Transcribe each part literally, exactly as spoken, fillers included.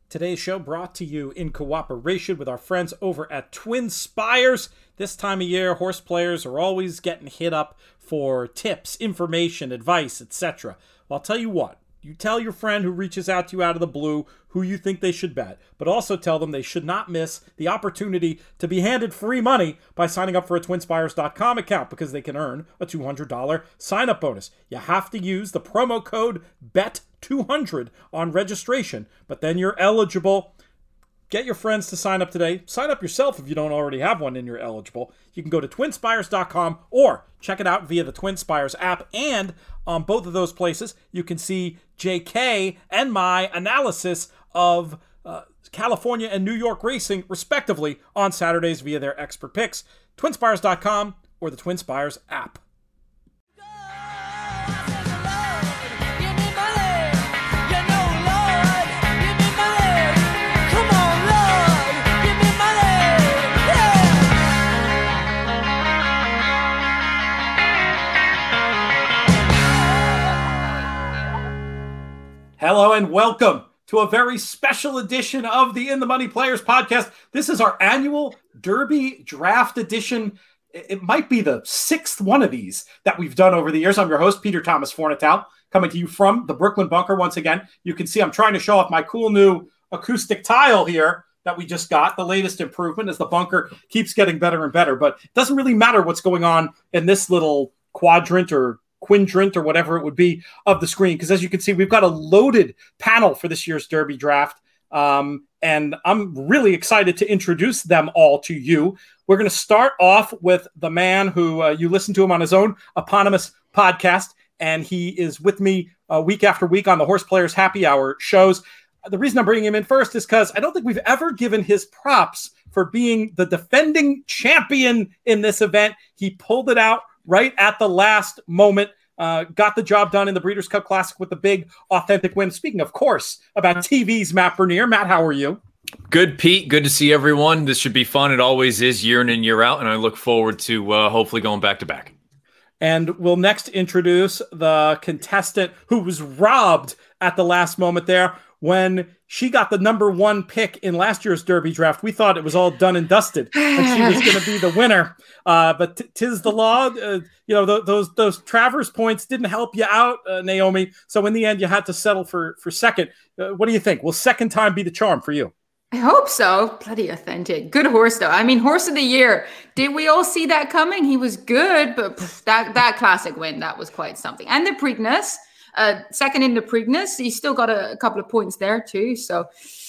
Today's show brought to you in cooperation with our friends over at TwinSpires. This time of year, horse players are always getting hit up for tips, information, advice, et cetera. Well, I'll tell you what. You tell your friend who reaches out to you out of the blue who you think they should bet, but also tell them they should not miss the opportunity to be handed free money by signing up for a twin spires dot com account, because they can earn a two hundred dollars sign-up bonus. You have to use the promo code B E T two hundred on registration, but then you're eligible. Get your friends to sign up today. Sign up yourself if you don't already have one and you're eligible. You can go to twin spires dot com or check it out via the TwinSpires app. And on both of those places, you can see J K and my analysis of uh, California and New York racing, respectively, on Saturdays via their expert picks. twin spires dot com or the TwinSpires app. Hello and welcome to a very special edition of the In the Money Players podcast. This is our annual Derby Draft edition. It might be the sixth one of these that we've done over the years. I'm your host, Peter Thomas Fornatale, coming to you from the Brooklyn Bunker once again. You can see I'm trying to show off my cool new acoustic tile here that we just got, the latest improvement as the bunker keeps getting better and better. But it doesn't really matter what's going on in this little quadrant or quindrant or whatever it would be of the screen, because as you can see, we've got a loaded panel for this year's Derby draft, um, and I'm really excited to introduce them all to you. We're going to start off with the man who uh, you listen to him on his own eponymous podcast, and he is with me uh, week after week on the Horse Players Happy Hour shows. The reason I'm bringing him in first is because I don't think we've ever given his props for being the defending champion in this event. He pulled it out right at the last moment, uh, got the job done in the Breeders' Cup Classic with the big, authentic win. Speaking, of course, about T V's Matt Bernier. Matt, how are you? Good, Pete. Good to see everyone. This should be fun. It always is, year in and year out, and I look forward to uh, hopefully going back to back. And we'll next introduce the contestant who was robbed at the last moment there. When she got the number one pick in last year's Derby draft, we thought it was all done and dusted, and she was going to be the winner. Uh, but t- tis the law. Uh, you know, th- those those Travers points didn't help you out, uh, Naomi. So in the end, you had to settle for for second. Uh, what do you think? Will second time be the charm for you? I hope so. Bloody authentic. Good horse, though. I mean, horse of the year. Did we all see that coming? He was good, but pff, that, that classic win, that was quite something. And the Preakness. Uh, second in the Preakness, he's still got a, a couple of points there too. So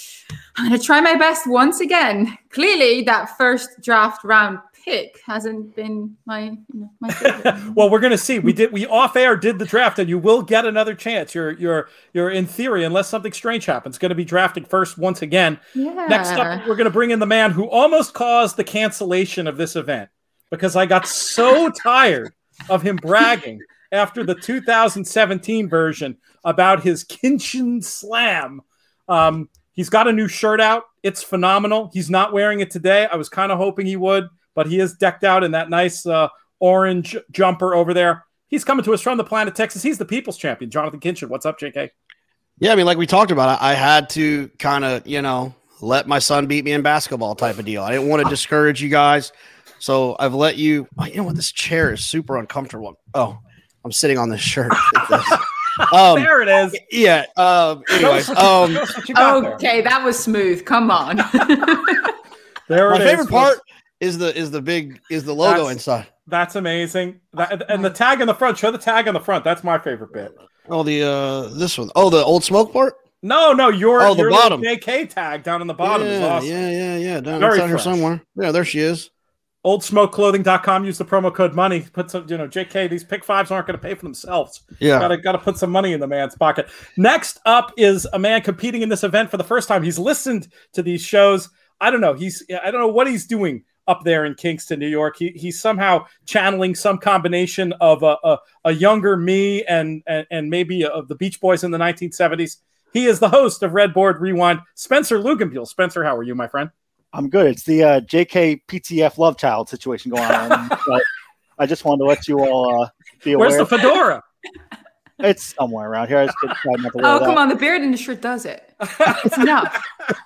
I'm going to try my best once again. Clearly, that first draft round pick hasn't been my you know, my favorite. Well, we're going to see. We did we off air did the draft, and you will get another chance. You're you're you're in theory, unless something strange happens, going to be drafting first once again. Yeah. Next up, we're going to bring in the man who almost caused the cancellation of this event, because I got so tired of him bragging after the two thousand seventeen version about his Kinchin Slam. Um, he's got a new shirt out. It's phenomenal. He's not wearing it today. I was kind of hoping he would, but he is decked out in that nice uh, orange jumper over there. He's coming to us from the planet Texas. He's the People's Champion, Jonathan Kinchin. What's up, J K? Yeah, I mean, like we talked about, I had to kind of, you know, let my son beat me in basketball type of deal. I didn't want to discourage you guys. So I've let you, oh, you know what? This chair is super uncomfortable. Oh, I'm sitting on this shirt. um, there it is. Yeah. Um, anyways. Um, okay, that was smooth. Come on. There my it favorite is. part is the is the big is the logo that's, inside. That's amazing. That, and the tag on the front. Show the tag on the front. That's my favorite bit. Oh, the uh, this one. Oh, the Old Smoke part. No, no, your oh the your bottom J K tag down on the bottom yeah, is awesome. Yeah, yeah, yeah. Down, Very down here fresh. somewhere. Yeah, there she is. old smoke clothing dot com. Use the promo code money. Put some, you know, J K, these pick fives aren't going to pay for themselves. Yeah. Gotta, gotta put some money in the man's pocket. Next up is a man competing in this event for the first time. He's listened to these shows. I don't know. He's, I don't know what he's doing up there in Kingston, New York. He, he's somehow channeling some combination of a, a, a younger me and, and, and maybe of the Beach Boys in the nineteen seventies. He is the host of Red Board Rewind, Spencer Luganbuehl. Spencer, how are you, my friend? I'm good. It's the uh, J K P T F love child situation going on. So I just wanted to let you all uh, be aware. Where's the fedora? It's somewhere around here. I just couldn't try not to wear Oh, that. come on. The beard industry does it. It's enough.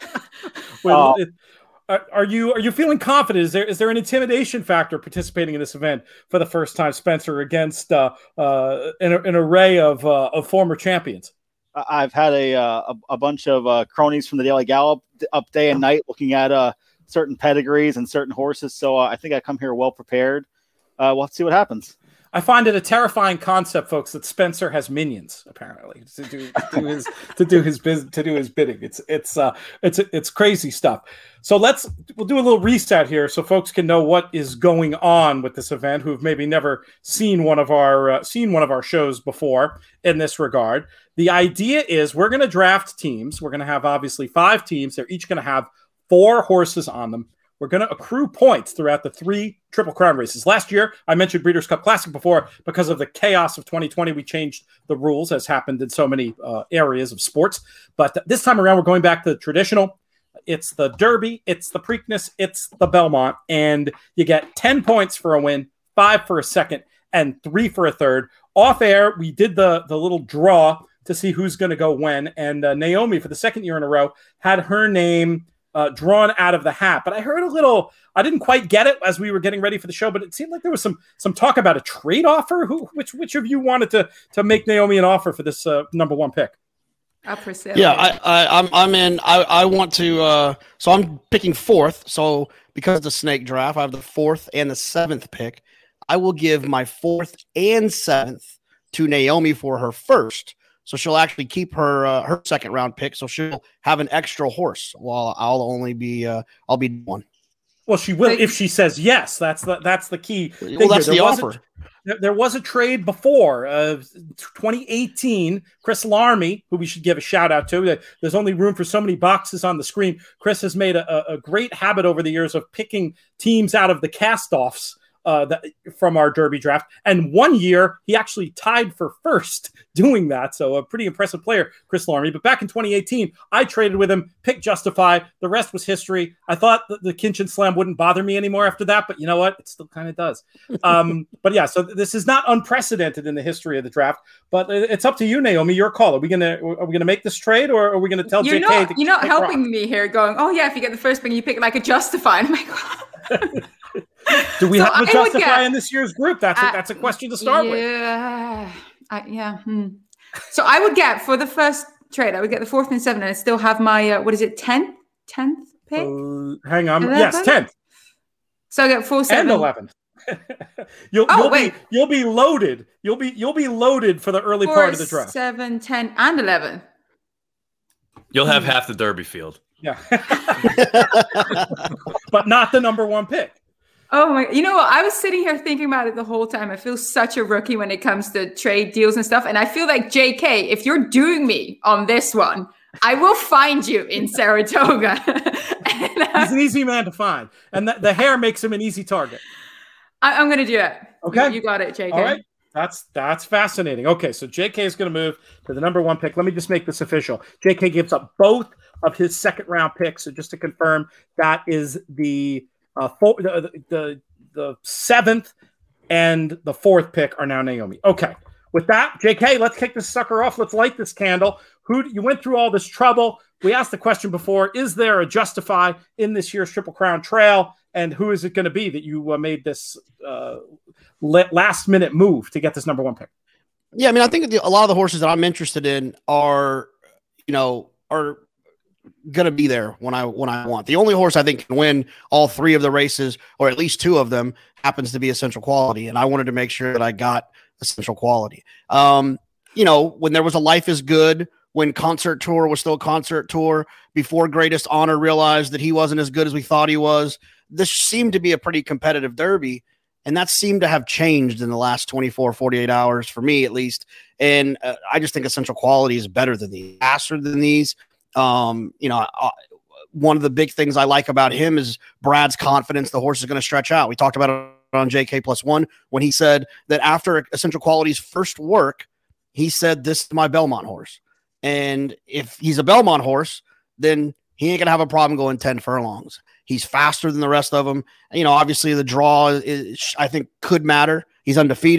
Well, Oh. it, are, are you are you feeling confident? Is there is there an intimidation factor participating in this event for the first time, Spencer, against uh, uh, an, an array of uh, of former champions? I- I've had a uh, a, a bunch of uh, cronies from the Daily Gallop up day and night looking at uh, certain pedigrees and certain horses. So uh, I think I come here well prepared. Uh, we'll have to see what happens. I find it a terrifying concept, folks, that Spencer has minions apparently to do, to do his to do his business to do his bidding. It's it's uh it's it's crazy stuff. So let's we'll do a little reset here so folks can know what is going on with this event who've maybe never seen one of our uh, seen one of our shows before in this regard. The idea is we're going to draft teams. We're going to have obviously five teams. They're each going to have four horses on them. We're going to accrue points throughout the three Triple Crown races. Last year, I mentioned Breeders' Cup Classic before. Because of the chaos of twenty twenty, we changed the rules, as happened in so many uh, areas of sports. But this time around, we're going back to the traditional. It's the Derby, it's the Preakness, it's the Belmont. And you get ten points for a win, five for a second, and three for a third. Off air, we did the, the little draw to see who's going to go when. And uh, Naomi, for the second year in a row, had her name Uh, drawn out of the hat. But I heard a little, I didn't quite get it as we were getting ready for the show, but it seemed like there was some some talk about a trade offer. Who, which which of you wanted to to make Naomi an offer for this uh, number one pick? Up for sale. Yeah, I, I, I'm I'm in. I, I want to. Uh, so I'm picking fourth. So because of the snake draft, I have the fourth and the seventh pick. I will give my fourth and seventh to Naomi for her first. So she'll actually keep her uh, her second round pick. So she'll have an extra horse, while I'll only be uh, I'll be one. Well, she will if she says yes. That's the that's the key. Well, thing that's here. the There was offer. A, there was a trade before uh, twenty eighteen. Chris Larmy, who we should give a shout out to. There's only room for so many boxes on the screen. Chris has made a, a great habit over the years of picking teams out of the cast-offs Uh, that, from our Derby draft. And one year, he actually tied for first doing that. So a pretty impressive player, Chris Larmy. But back in twenty eighteen, I traded with him, picked Justify. The rest was history. I thought that the Kinchin Slam wouldn't bother me anymore after that, but you know what? It still kind of does. Um, but yeah, so this is not unprecedented in the history of the draft. But it's up to you, Naomi. Your call. Are we gonna are we gonna make this trade, or are we gonna tell You're J K? not, to you're not helping rock? me here going, oh, yeah, if you get the first pick, you pick like a Justify. And I'm like, Do we So have a I would Justify get- in this year's group? That's a, Uh, that's a question to start with. yeah, I, yeah. Hmm. So I would get for the first trade, I would get the fourth and seventh, and I still have my uh, what is it, tenth, tenth pick? Uh, hang on. eleven? Yes, tenth So I get four, seven, and eleventh. you'll Oh, you'll wait. be you'll be loaded. You'll be you'll be loaded for the early four, part of the draft. seven, ten, and eleven. You'll have half the Derby field. Yeah, but not the number one pick. Oh my! You know what? I was sitting here thinking about it the whole time. I feel such a rookie when it comes to trade deals and stuff. And I feel like J K, if you're doing me on this one, I will find you in Saratoga. And, uh, He's an easy man to find, and the, the hair makes him an easy target. I, I'm going to do it. Okay. You, you got it, J K. All right. That's that's fascinating. Okay, so J K is going to move to the number one pick. Let me just make this official. J K gives up both of his second round picks. So just to confirm, that is the uh, four, the, the the seventh and the fourth pick are now Naomi. Okay, with that, J K, let's kick this sucker off. Let's light this candle. Who you went through all this trouble? We asked the question before: is there a Justify in this year's Triple Crown Trail? And who is it going to be that you uh, made this uh, last minute move to get this number one pick? Yeah, I mean, I think the, a lot of the horses that I'm interested in are, you know, are going to be there when I when I want. The only horse I think can win all three of the races, or at least two of them, happens to be Essential Quality, and I wanted to make sure that I got Essential Quality. Um, you know, when there was a Life is Good, when Concert Tour was still Concert Tour, before Greatest Honor realized that he wasn't as good as we thought he was, this seemed to be a pretty competitive Derby. And that seemed to have changed in the last twenty-four, forty-eight hours, for me at least. And uh, I just think Essential Quality is better than these, faster than these. Um, you know, uh, one of the big things I like about him is Brad's confidence the horse is going to stretch out. We talked about it on J K plus one when he said that after Essential Quality's first work, he said, this is my Belmont horse. And if he's a Belmont horse, then he ain't going to have a problem going ten furlongs. He's faster than the rest of them. You know, obviously the draw is, I think, could matter. He's undefeated.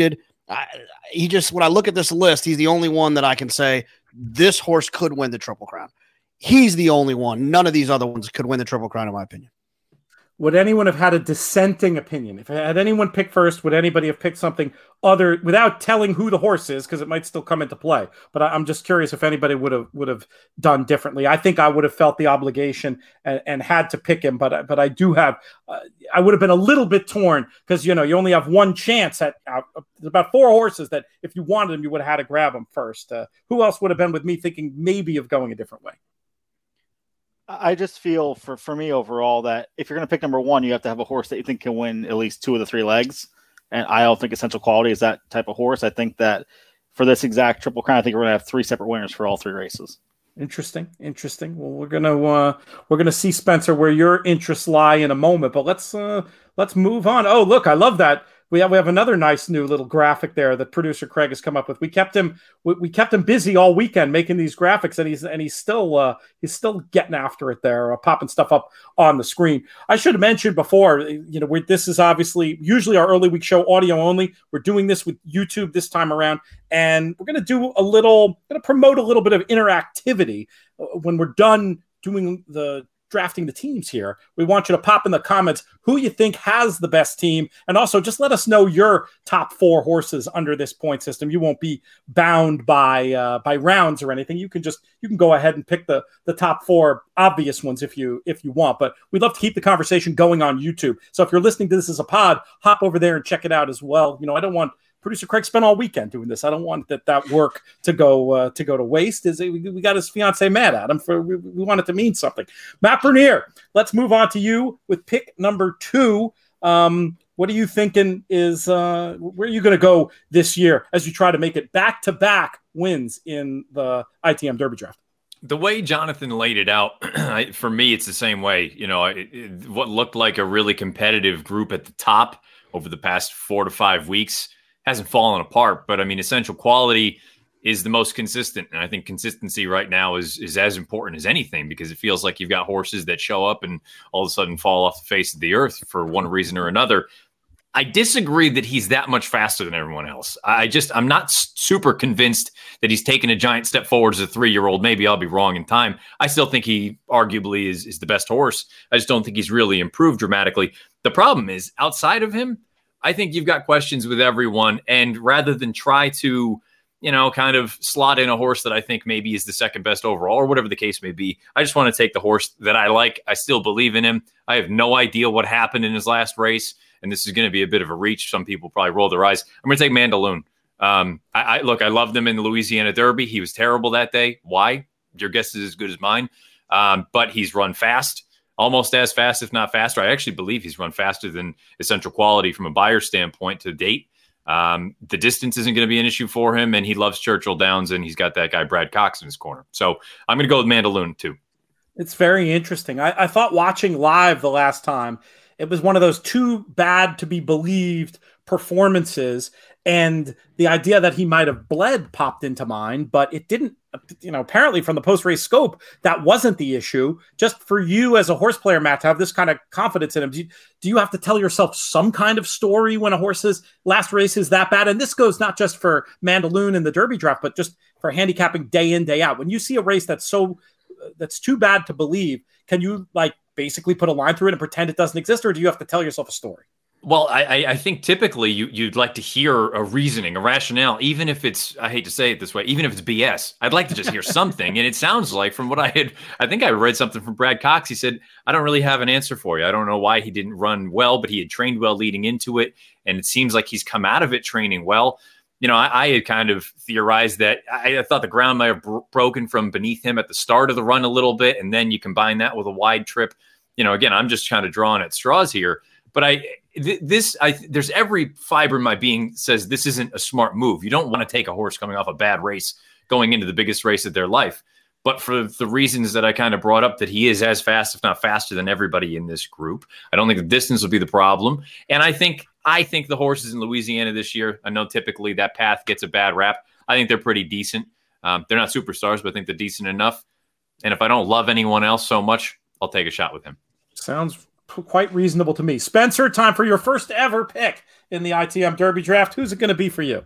I, he just, when I look at this list, he's the only one that I can say this horse could win the Triple Crown. He's the only one. None of these other ones could win the Triple Crown, in my opinion. Would anyone have had a dissenting opinion? If had anyone picked first, would anybody have picked something other without telling who the horse is? Because it might still come into play. But I, I'm just curious if anybody would have would have done differently. I think I would have felt the obligation and, and had to pick him. But but I do have. Uh, I would have been a little bit torn because you know you only have one chance at uh, about four horses that if you wanted them, you would have had to grab them first. Uh, who else would have been with me thinking maybe of going a different way? I just feel for, for me overall that if you're going to pick number one, you have to have a horse that you think can win at least two of the three legs. And I don't think Essential Quality is that type of horse. I think that for this exact Triple Crown, I think we're going to have three separate winners for all three races. Interesting. Interesting. Well, we're going to, uh, we're going to see, Spencer, where your interests lie in a moment, but let's, uh, let's move on. Oh, look, I love that. We have, we have another nice new little graphic there that producer Craig has come up with. We kept him we, we kept him busy all weekend making these graphics, and he's and he's still uh, he's still getting after it there, uh, popping stuff up on the screen. I should have mentioned before, you know, we're, this is obviously usually our early week show audio only. We're doing this with YouTube this time around, and we're going to do a little, going to promote a little bit of interactivity uh, when we're done doing the. drafting the teams here. We want you to pop in the comments who you think has the best team, and also just let us know your top four horses under this point system. You won't be bound by uh, by rounds or anything. You can just you can go ahead and pick the the top four obvious ones if you if you want. But we'd love to keep the conversation going on YouTube. So if you're listening to this as a pod, hop over there and check it out as well. You know, I don't want producer Craig spent all weekend doing this. I don't want that that work to go uh, to go to waste. Is it, we, we got his fiance mad at him for we, we want it to mean something. Matt Bernier, let's move on to you with pick number two. Um, what are you thinking? Is uh, where are you going to go this year as you try to make it back to back wins in the I T M Derby Draft? The way Jonathan laid it out, for me, it's the same way. You know, it, it, what looked like a really competitive group at the top over the past four to five weeks hasn't fallen apart, but I mean, Essential Quality is the most consistent. And I think consistency right now is, is as important as anything, because it feels like you've got horses that show up and all of a sudden fall off the face of the earth for one reason or another. I disagree that he's that much faster than everyone else. I just, I'm not super convinced that he's taken a giant step forward as a three-year-old. Maybe I'll be wrong in time. I still think he arguably is, is the best horse. I just don't think he's really improved dramatically. The problem is, outside of him, I think you've got questions with everyone, and rather than try to, you know, kind of slot in a horse that I think maybe is the second best overall or whatever the case may be, I just want to take the horse that I like. I still believe in him. I have no idea what happened in his last race, and this is going to be a bit of a reach. Some people probably roll their eyes. I'm going to take Mandaloun. Um, I, I look, I loved him in the Louisiana Derby. He was terrible that day. Why? Your guess is as good as mine. Um, but he's run fast. Almost as fast, if not faster. I actually believe he's run faster than Essential Quality from a buyer standpoint to date. Um, the distance isn't going to be an issue for him, and he loves Churchill Downs, and he's got that guy Brad Cox in his corner. So I'm going to go with Mandaloun too. It's very interesting. I, I thought watching live the last time, it was one of those too bad to be believed performances, and the idea that he might have bled popped into mind, but it didn't. You know, apparently from the post-race scope, that wasn't the issue. Just for you as a horse player, Matt, to have this kind of confidence in him, do you, do you have to tell yourself some kind of story when a horse's last race is that bad? And this goes not just for Mandaloun and the Derby Draft, but just for handicapping day in, day out. When you see a race that's so that's too bad to believe, can you like basically put a line through it and pretend it doesn't exist, or do you have to tell yourself a story? Well, I, I think typically you, you'd like to hear a reasoning, a rationale, even if it's, I hate to say it this way, even if it's B S. I'd like to just hear something. And it sounds like from what I had, I think I read something from Brad Cox. He said, I don't really have an answer for you. I don't know why he didn't run well, but he had trained well leading into it. And it seems like he's come out of it training well. You know, I, I had kind of theorized that I, I thought the ground might have bro- broken from beneath him at the start of the run a little bit. And then you combine that with a wide trip. You know, again, I'm just kind of drawing at straws here. But I, th- this, I, there's every fiber in my being says this isn't a smart move. You don't want to take a horse coming off a bad race going into the biggest race of their life. But for the reasons that I kind of brought up, that he is as fast, if not faster than everybody in this group, I don't think the distance will be the problem. And I think, I think the horses in Louisiana this year, I know typically that path gets a bad rap. I think they're pretty decent. Um, they're not superstars, but I think they're decent enough. And if I don't love anyone else so much, I'll take a shot with him. Sounds quite reasonable to me. Spencer, time for your first ever pick in the I T M Derby Draft. Who's it going to be for you?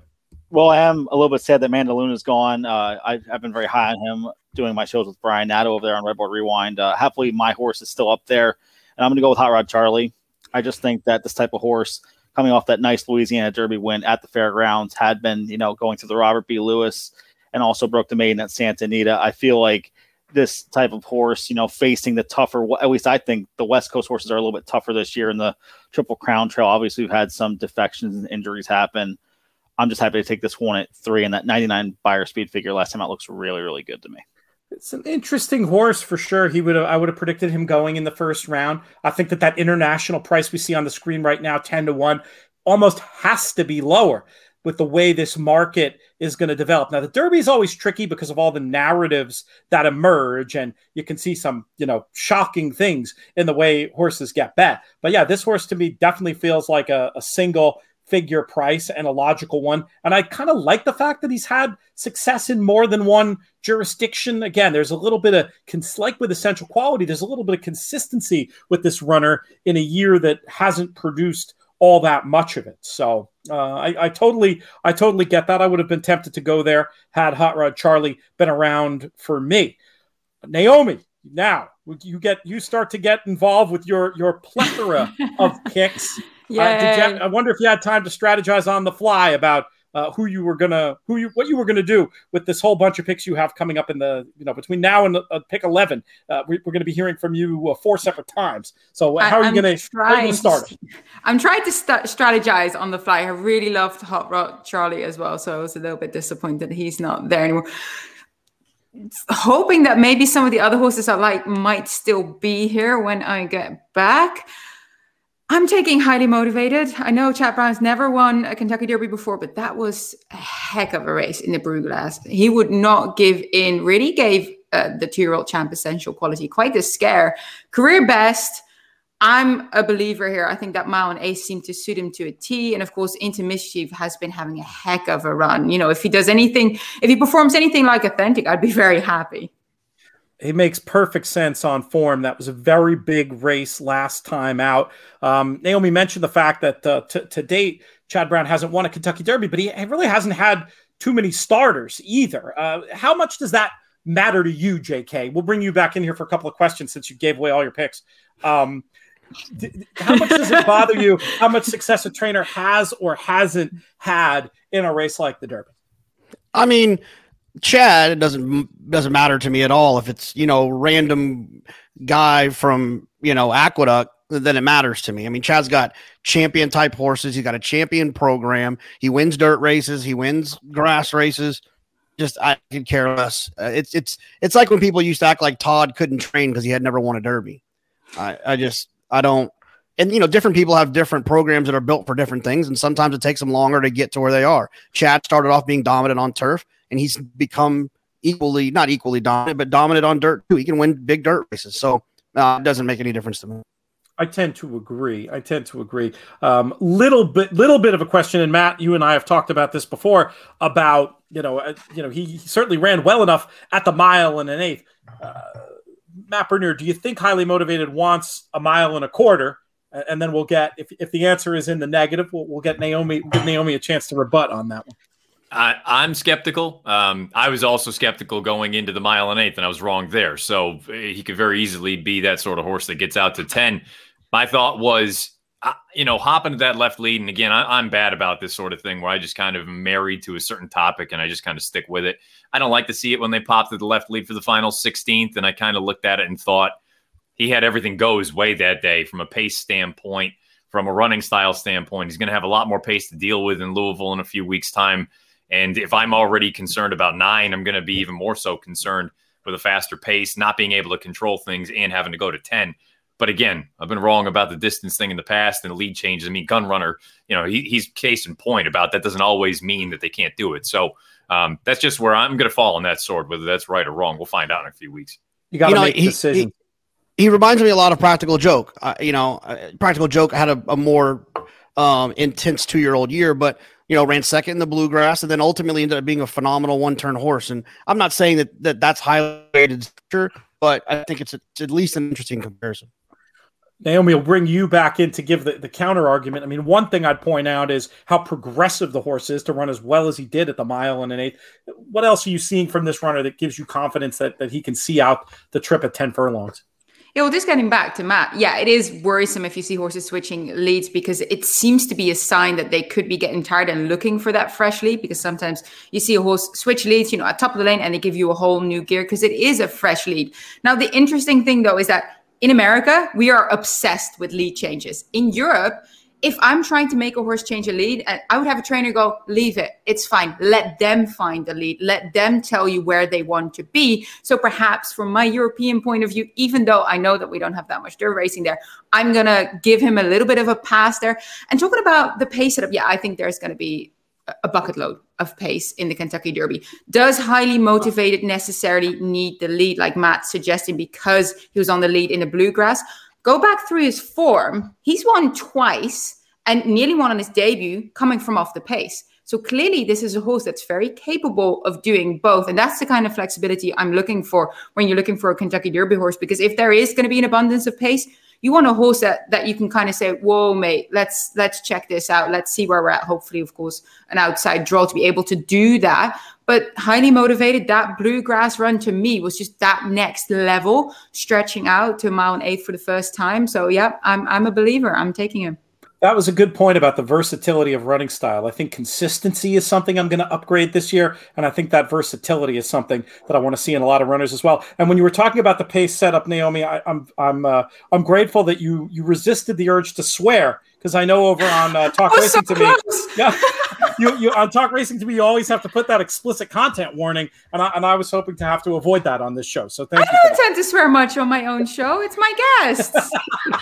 Well, I am a little bit sad that Mandaluna's gone. Uh, I've, I've been very high on him doing my shows with Brian Nato over there on Redboard Rewind. Uh, happily, my horse is still up there, and I'm going to go with Hot Rod Charlie. I just think that this type of horse, coming off that nice Louisiana Derby win at the fairgrounds, had been, you know, going through the Robert B. Lewis and also broke the maiden at Santa Anita. I feel like this type of horse, you know, facing the tougher, at least I think the West Coast horses are a little bit tougher this year in the Triple Crown Trail. Obviously, we've had some defections and injuries happen. I'm just happy to take this one at three, and that ninety-nine buyer speed figure last time out looks really, really good to me. It's an interesting horse for sure. He would have, I would have predicted him going in the first round. I think that that international price we see on the screen right now, ten to one, almost has to be lower with the way this market is going to develop. Now, the Derby is always tricky because of all the narratives that emerge, and you can see some, you know, shocking things in the way horses get bet. But yeah, this horse to me definitely feels like a, a single figure price and a logical one. And I kind of like the fact that he's had success in more than one jurisdiction. Again, there's a little bit of, like with Essential Quality, there's a little bit of consistency with this runner in a year that hasn't produced all that much of it. So uh, I, I totally, I totally get that. I would have been tempted to go there had Hot Rod Charlie been around for me. Naomi, now you get, you start to get involved with your, your plethora of picks. Yeah. Uh, did you have, I wonder if you had time to strategize on the fly about uh, who you were gonna, who you, what you were gonna do with this whole bunch of picks you have coming up in the, you know, between now and uh, pick eleven. Uh, we, we're going to be hearing from you uh, four separate times. So uh, how are you going to start? I'm trying to st- strategize on the fly. I really loved Hot Rod Charlie as well, so I was a little bit disappointed he's not there anymore. Hoping that maybe some of the other horses I like might still be here when I get back. I'm taking Highly Motivated. I know Chad Brown's never won a Kentucky Derby before, but that was a heck of a race in the Bruglass. He would not give in, really gave uh, the two-year-old champ Essential Quality quite a scare. Career best. I'm a believer here. I think that Mile and Ace seemed to suit him to a T. And of course, Into Mischief has been having a heck of a run. You know, if he does anything, if he performs anything like Authentic, I'd be very happy. It makes perfect sense on form. That was a very big race last time out. Um, Naomi mentioned the fact that uh, t- to date, Chad Brown hasn't won a Kentucky Derby, but he really hasn't had too many starters either. Uh, how much does that matter to you, J K? We'll bring you back in here for a couple of questions since you gave away all your picks. Um, d- how much does it bother you how much success a trainer has or hasn't had in a race like the Derby? I mean, Chad, it doesn't doesn't matter to me at all if it's, you know, random guy from, you know, Aqueduct, then it matters to me. I mean, Chad's got champion type horses. He's got a champion program. He wins dirt races. He wins grass races. Just, I could care less. Uh, it's it's it's like when people used to act like Todd couldn't train because he had never won a Derby. I, I just, I don't. And, you know, different people have different programs that are built for different things. And sometimes it takes them longer to get to where they are. Chad started off being dominant on turf, and he's become equally, not equally dominant, but dominant on dirt too. He can win big dirt races. So uh, it doesn't make any difference to me. I tend to agree. I tend to agree. Um, little bit, little bit of a question. And Matt, you and I have talked about this before about, you know, uh, you know, he, he certainly ran well enough at the mile and an eighth. Uh, Matt Bernier, do you think Highly Motivated wants a mile and a quarter? And then we'll get, if, if the answer is in the negative, we'll, we'll get Naomi, give Naomi a chance to rebut on that one. I, I'm skeptical. Um, I was also skeptical going into the mile and eighth, and I was wrong there. So he could very easily be that sort of horse that gets out to ten. My thought was, uh, you know, hop into that left lead. And again, I, I'm bad about this sort of thing where I just kind of am married to a certain topic and I just kind of stick with it. I don't like to see it when they pop to the left lead for the final sixteenth. And I kind of looked at it and thought, he had everything go his way that day from a pace standpoint, from a running style standpoint. He's going to have a lot more pace to deal with in Louisville in a few weeks' time. And if I'm already concerned about nine, I'm going to be even more so concerned with a faster pace, not being able to control things and having to go to ten. But again, I've been wrong about the distance thing in the past and the lead changes. I mean, Gun Runner, you know, he, he's case in point about that doesn't always mean that they can't do it. So um, that's just where I'm going to fall on that sword, whether that's right or wrong. We'll find out in a few weeks. You got to you know, make a he, decision. He, He reminds me a lot of Practical Joke. Uh, you know, uh, Practical Joke had a, a more um, intense two-year-old year, but, you know, ran second in the Bluegrass and then ultimately ended up being a phenomenal one-turn horse. And I'm not saying that, that that's highly rated, but I think it's, a, it's at least an interesting comparison. Naomi will bring you back in to give the, the counter argument. I mean, one thing I'd point out is how progressive the horse is to run as well as he did at the mile and an eighth. What else are you seeing from this runner that gives you confidence that, that he can see out the trip at ten furlongs? Yeah, well, just getting back to Matt, yeah, it is worrisome if you see horses switching leads because it seems to be a sign that they could be getting tired and looking for that fresh lead, because sometimes you see a horse switch leads, you know, at top of the lane and they give you a whole new gear because it is a fresh lead. Now, the interesting thing, though, is that in America, we are obsessed with lead changes. In Europe, if I'm trying to make a horse change a lead, I would have a trainer go, leave it. It's fine. Let them find the lead. Let them tell you where they want to be. So perhaps from my European point of view, even though I know that we don't have that much dirt racing there, I'm going to give him a little bit of a pass there. And talking about the pace setup, yeah, I think there's going to be a bucket load of pace in the Kentucky Derby. Does highly motivated necessarily need the lead, like Matt's suggesting, because he was on the lead in the Bluegrass? Go back through his form. He's won twice and nearly won on his debut coming from off the pace. So clearly this is a horse that's very capable of doing both. And that's the kind of flexibility I'm looking for when you're looking for a Kentucky Derby horse, because if there is going to be an abundance of pace, you want a horse that, that you can kind of say, whoa, mate, let's let's check this out. Let's see where we're at. Hopefully, of course, an outside draw to be able to do that. But highly motivated, that Bluegrass run to me was just that next level, stretching out to a mile and eight for the first time. So, yeah, I'm I'm a believer. I'm taking him. That was a good point about the versatility of running style. I think consistency is something I'm going to upgrade this year, and I think that versatility is something that I want to see in a lot of runners as well. And when you were talking about the pace setup, Naomi, I, I'm I'm uh, I'm grateful that you you resisted the urge to swear, because I know over on uh, Talk oh, Racing so to me, yeah, you you on Talk Racing to me, you always have to put that explicit content warning, and I and I was hoping to have to avoid that on this show. So thank I you. I don't tend to swear much on my own show. It's my guests,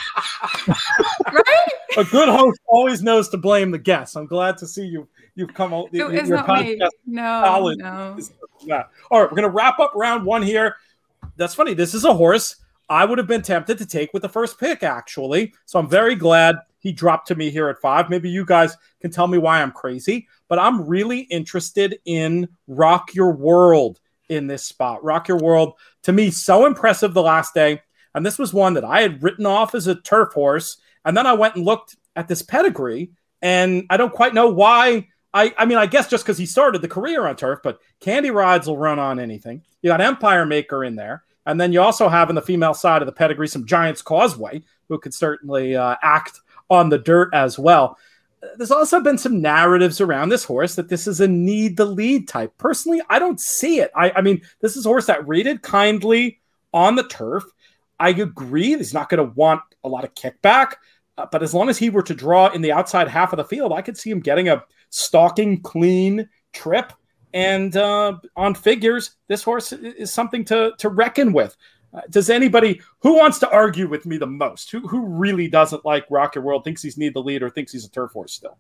right? A good host always knows to blame the guests. I'm glad to see you. You've come. No, your it's your not me. No, solid. no. Yeah. All right, we're gonna wrap up round one here. That's funny. This is a horse I would have been tempted to take with the first pick, actually. So I'm very glad he dropped to me here at five. Maybe you guys can tell me why I'm crazy, but I'm really interested in Rock Your World in this spot. Rock Your World, to me, so impressive the last day. And this was one that I had written off as a turf horse. And then I went and looked at this pedigree, and I don't quite know why. I, I mean, I guess just because he started the career on turf, but Candy Rides will run on anything. You got Empire Maker in there. And then you also have in the female side of the pedigree some Giants Causeway, who could certainly uh, act on the dirt as well. There's also been some narratives around this horse that this is a need the lead type. Personally, I don't see it. I, I mean, this is a horse that rated kindly on the turf. I agree he's not going to want a lot of kickback, uh, but as long as he were to draw in the outside half of the field, I could see him getting a stalking, clean trip. And uh, on figures, this horse is something to, to reckon with. Uh, does anybody, who wants to argue with me the most? Who who really doesn't like Rock Your World, thinks he's need the lead, or thinks he's a turf horse still?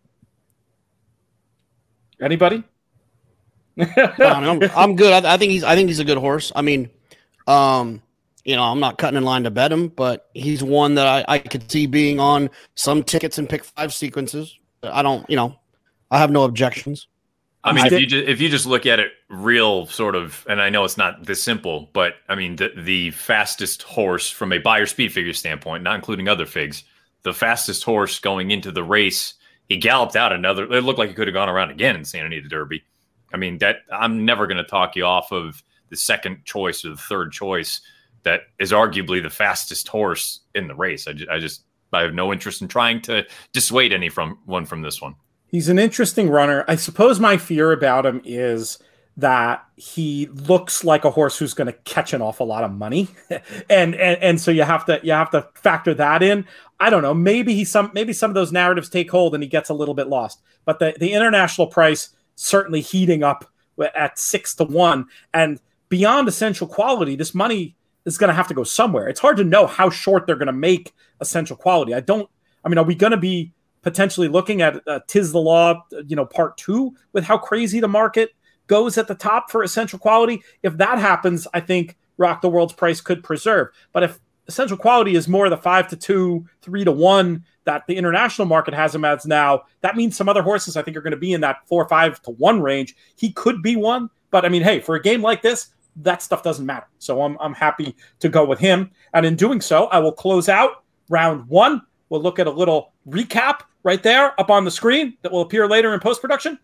Anybody? I'm, I'm good. I, I think he's. I think he's a good horse. I mean, um, you know, I'm not cutting in line to bet him, but he's one that I, I could see being on some tickets and pick five sequences. I don't, you know, I have no objections. I mean, if you just if you just look at it real sort of, and I know it's not this simple, but I mean, the the fastest horse from a buyer speed figure standpoint, not including other figs, the fastest horse going into the race, he galloped out another. It looked like he could have gone around again in Santa Anita Derby. I mean, that I'm never going to talk you off of the second choice or the third choice that is arguably the fastest horse in the race. I just, I just I have no interest in trying to dissuade any from one from this one. He's an interesting runner. I suppose my fear about him is that he looks like a horse who's going to catch an awful lot of money. and, and and so you have to you have to factor that in. I don't know. Maybe he some maybe some of those narratives take hold and he gets a little bit lost. But the, the international price certainly heating up at six to one. And beyond essential quality, this money is going to have to go somewhere. It's hard to know how short they're going to make essential quality. I don't I mean, are we going to be potentially looking at uh, Tis the Law, you know, part two with how crazy the market goes at the top for essential quality? If that happens, I think Rock the World's price could preserve. But if essential quality is more the five to two, three to one that the international market has him as now, that means some other horses I think are going to be in that four or five to one range. He could be one, but I mean, hey, for a game like this, that stuff doesn't matter. So I'm I'm happy to go with him. And in doing so, I will close out round one. We'll look at a little recap right there up on the screen that will appear later in post-production.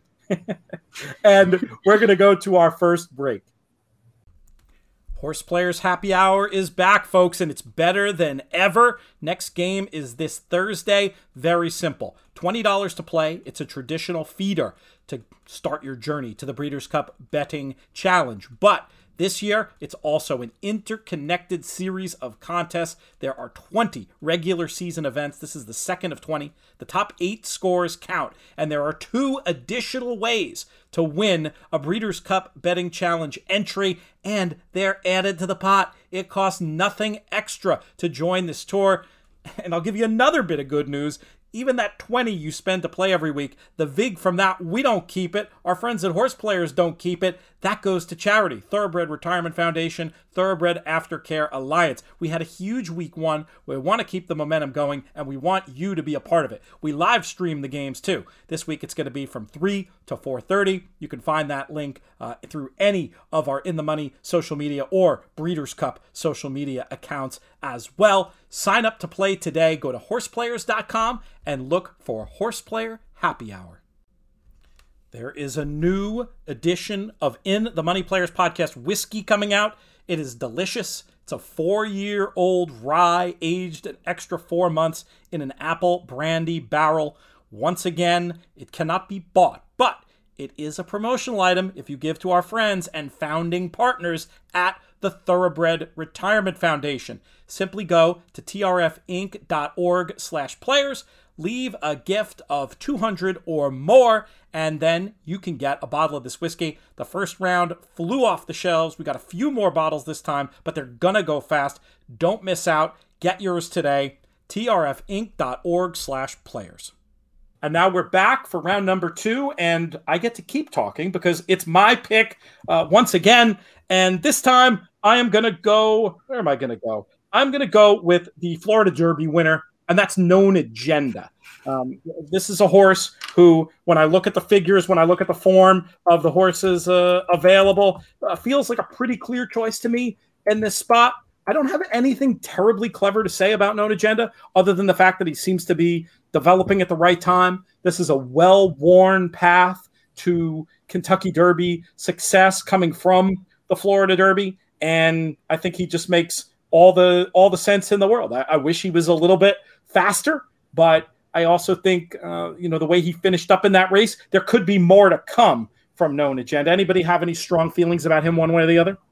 And we're going to go to our first break. Horse Players Happy Hour is back, folks, and it's better than ever. Next game is this Thursday. Very simple. twenty dollars to play. It's a traditional feeder to start your journey to the Breeders' Cup Betting Challenge. But this year, it's also an interconnected series of contests. There are twenty regular season events. This is the second of twenty. The top eight scores count, and there are two additional ways to win a Breeders' Cup Betting Challenge entry, and they're added to the pot. It costs nothing extra to join this tour. And I'll give you another bit of good news. Even that twenty you spend to play every week, the vig from that, we don't keep it. Our friends at Horse Players don't keep it. That goes to charity. Thoroughbred Retirement Foundation, Thoroughbred Aftercare Alliance. We had a huge week one. We want to keep the momentum going, and we want you to be a part of it. We live stream the games too. This week it's going to be from three to four thirty. You can find that link uh, through any of our In the Money social media or Breeders' Cup social media accounts as well. Sign up to play today. Go to horse players dot com and look for Horse Player Happy Hour. There is a new edition of In the Money Players podcast whiskey coming out. It is delicious. It's a four-year-old rye aged an extra four months in an apple brandy barrel. Once again, it cannot be bought, but it is a promotional item if you give to our friends and founding partners at the Thoroughbred Retirement Foundation. Simply go to t r f inc dot org slash players, leave a gift of two hundred or more, and then you can get a bottle of this whiskey. The first round flew off the shelves. We got a few more bottles this time, but they're gonna go fast. Don't miss out. Get yours today. t r f inc dot org slash players. And now we're back for round number two, and I get to keep talking because it's my pick uh, once again. And this time, I am going to go, where am I going to go? I'm going to go with the Florida Derby winner, and that's Known Agenda. Um, this is a horse who, when I look at the figures, when I look at the form of the horses uh, available, uh, feels like a pretty clear choice to me in this spot. I don't have anything terribly clever to say about Known Agenda other than the fact that he seems to be developing at the right time. This is a well-worn path to Kentucky Derby success coming from the Florida Derby, and I think he just makes all the all the sense in the world. I, I wish he was a little bit faster, but I also think uh, you know the way he finished up in that race, there could be more to come from Known Agenda. Anybody have any strong feelings about him one way or the other?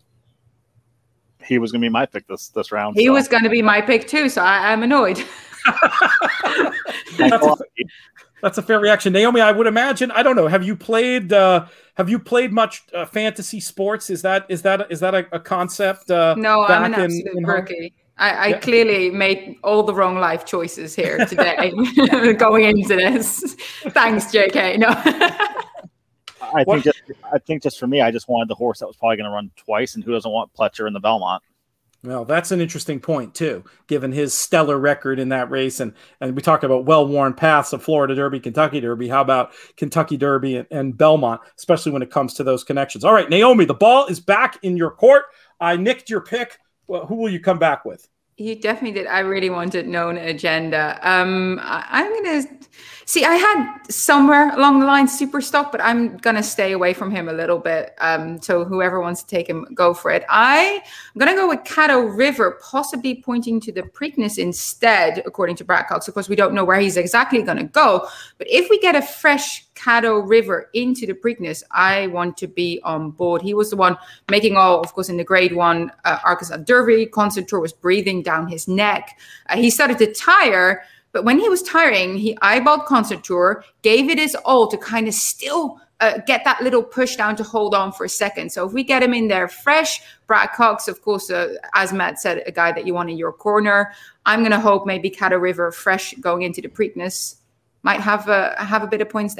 He was going to be my pick this this round. He so. was going to be my pick too, so I, I'm annoyed. that's, a, that's a fair reaction, Naomi. I would imagine. I don't know. Have you played? Uh, have you played much uh, fantasy sports? Is that is that is that a, a concept? Uh, no, I'm an in, absolute in rookie. I, I yeah. clearly made all the wrong life choices here today going into this. Thanks, J K. No. I think just I think just for me, I just wanted the horse that was probably going to run twice, and who doesn't want Pletcher in the Belmont? Well, that's an interesting point, too, given his stellar record in that race. And, and we talked about well-worn paths of Florida Derby, Kentucky Derby. How about Kentucky Derby and, and Belmont, especially when it comes to those connections? All right, Naomi, the ball is back in your court. I nicked your pick. Well, who will you come back with? You definitely did. I really wanted Known Agenda. Um, I, I'm going to see, I had somewhere along the line Superstock, but I'm going to stay away from him a little bit. Um, so whoever wants to take him, go for it. I, I'm going to go with Caddo River, possibly pointing to the Preakness instead, according to Brad Cox. Of course, we don't know where he's exactly going to go. But if we get a fresh Caddo River into the Preakness, I want to be on board. He was the one making all, of course, in the grade one uh, Arkansas Derby. Concert Tour was breathing down his neck. Uh, he started to tire, but when he was tiring, he eyeballed Concert Tour, gave it his all to kind of still uh, get that little push down to hold on for a second. So if we get him in there fresh, Brad Cox, of course, uh, as Matt said, a guy that you want in your corner. I'm going to hope maybe Caddo River fresh going into the Preakness might have a, have a bit of points there.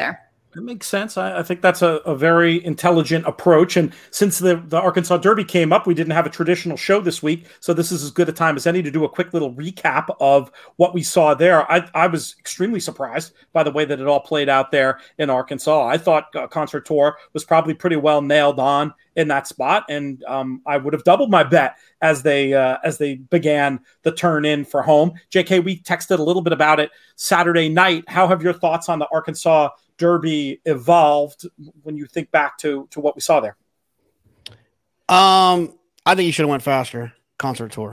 That makes sense. I, I think that's a, a very intelligent approach. And since the, the Arkansas Derby came up, we didn't have a traditional show this week. So this is as good a time as any to do a quick little recap of what we saw there. I, I was extremely surprised by the way that it all played out there in Arkansas. I thought uh, Concert Tour was probably pretty well nailed on in that spot. And um, I would have doubled my bet as they uh, as they began the turn in for home. J K, we texted a little bit about it Saturday night. How have your thoughts on the Arkansas Derby evolved when you think back to to what we saw there? Um, I think you should have went faster. Concert Tour.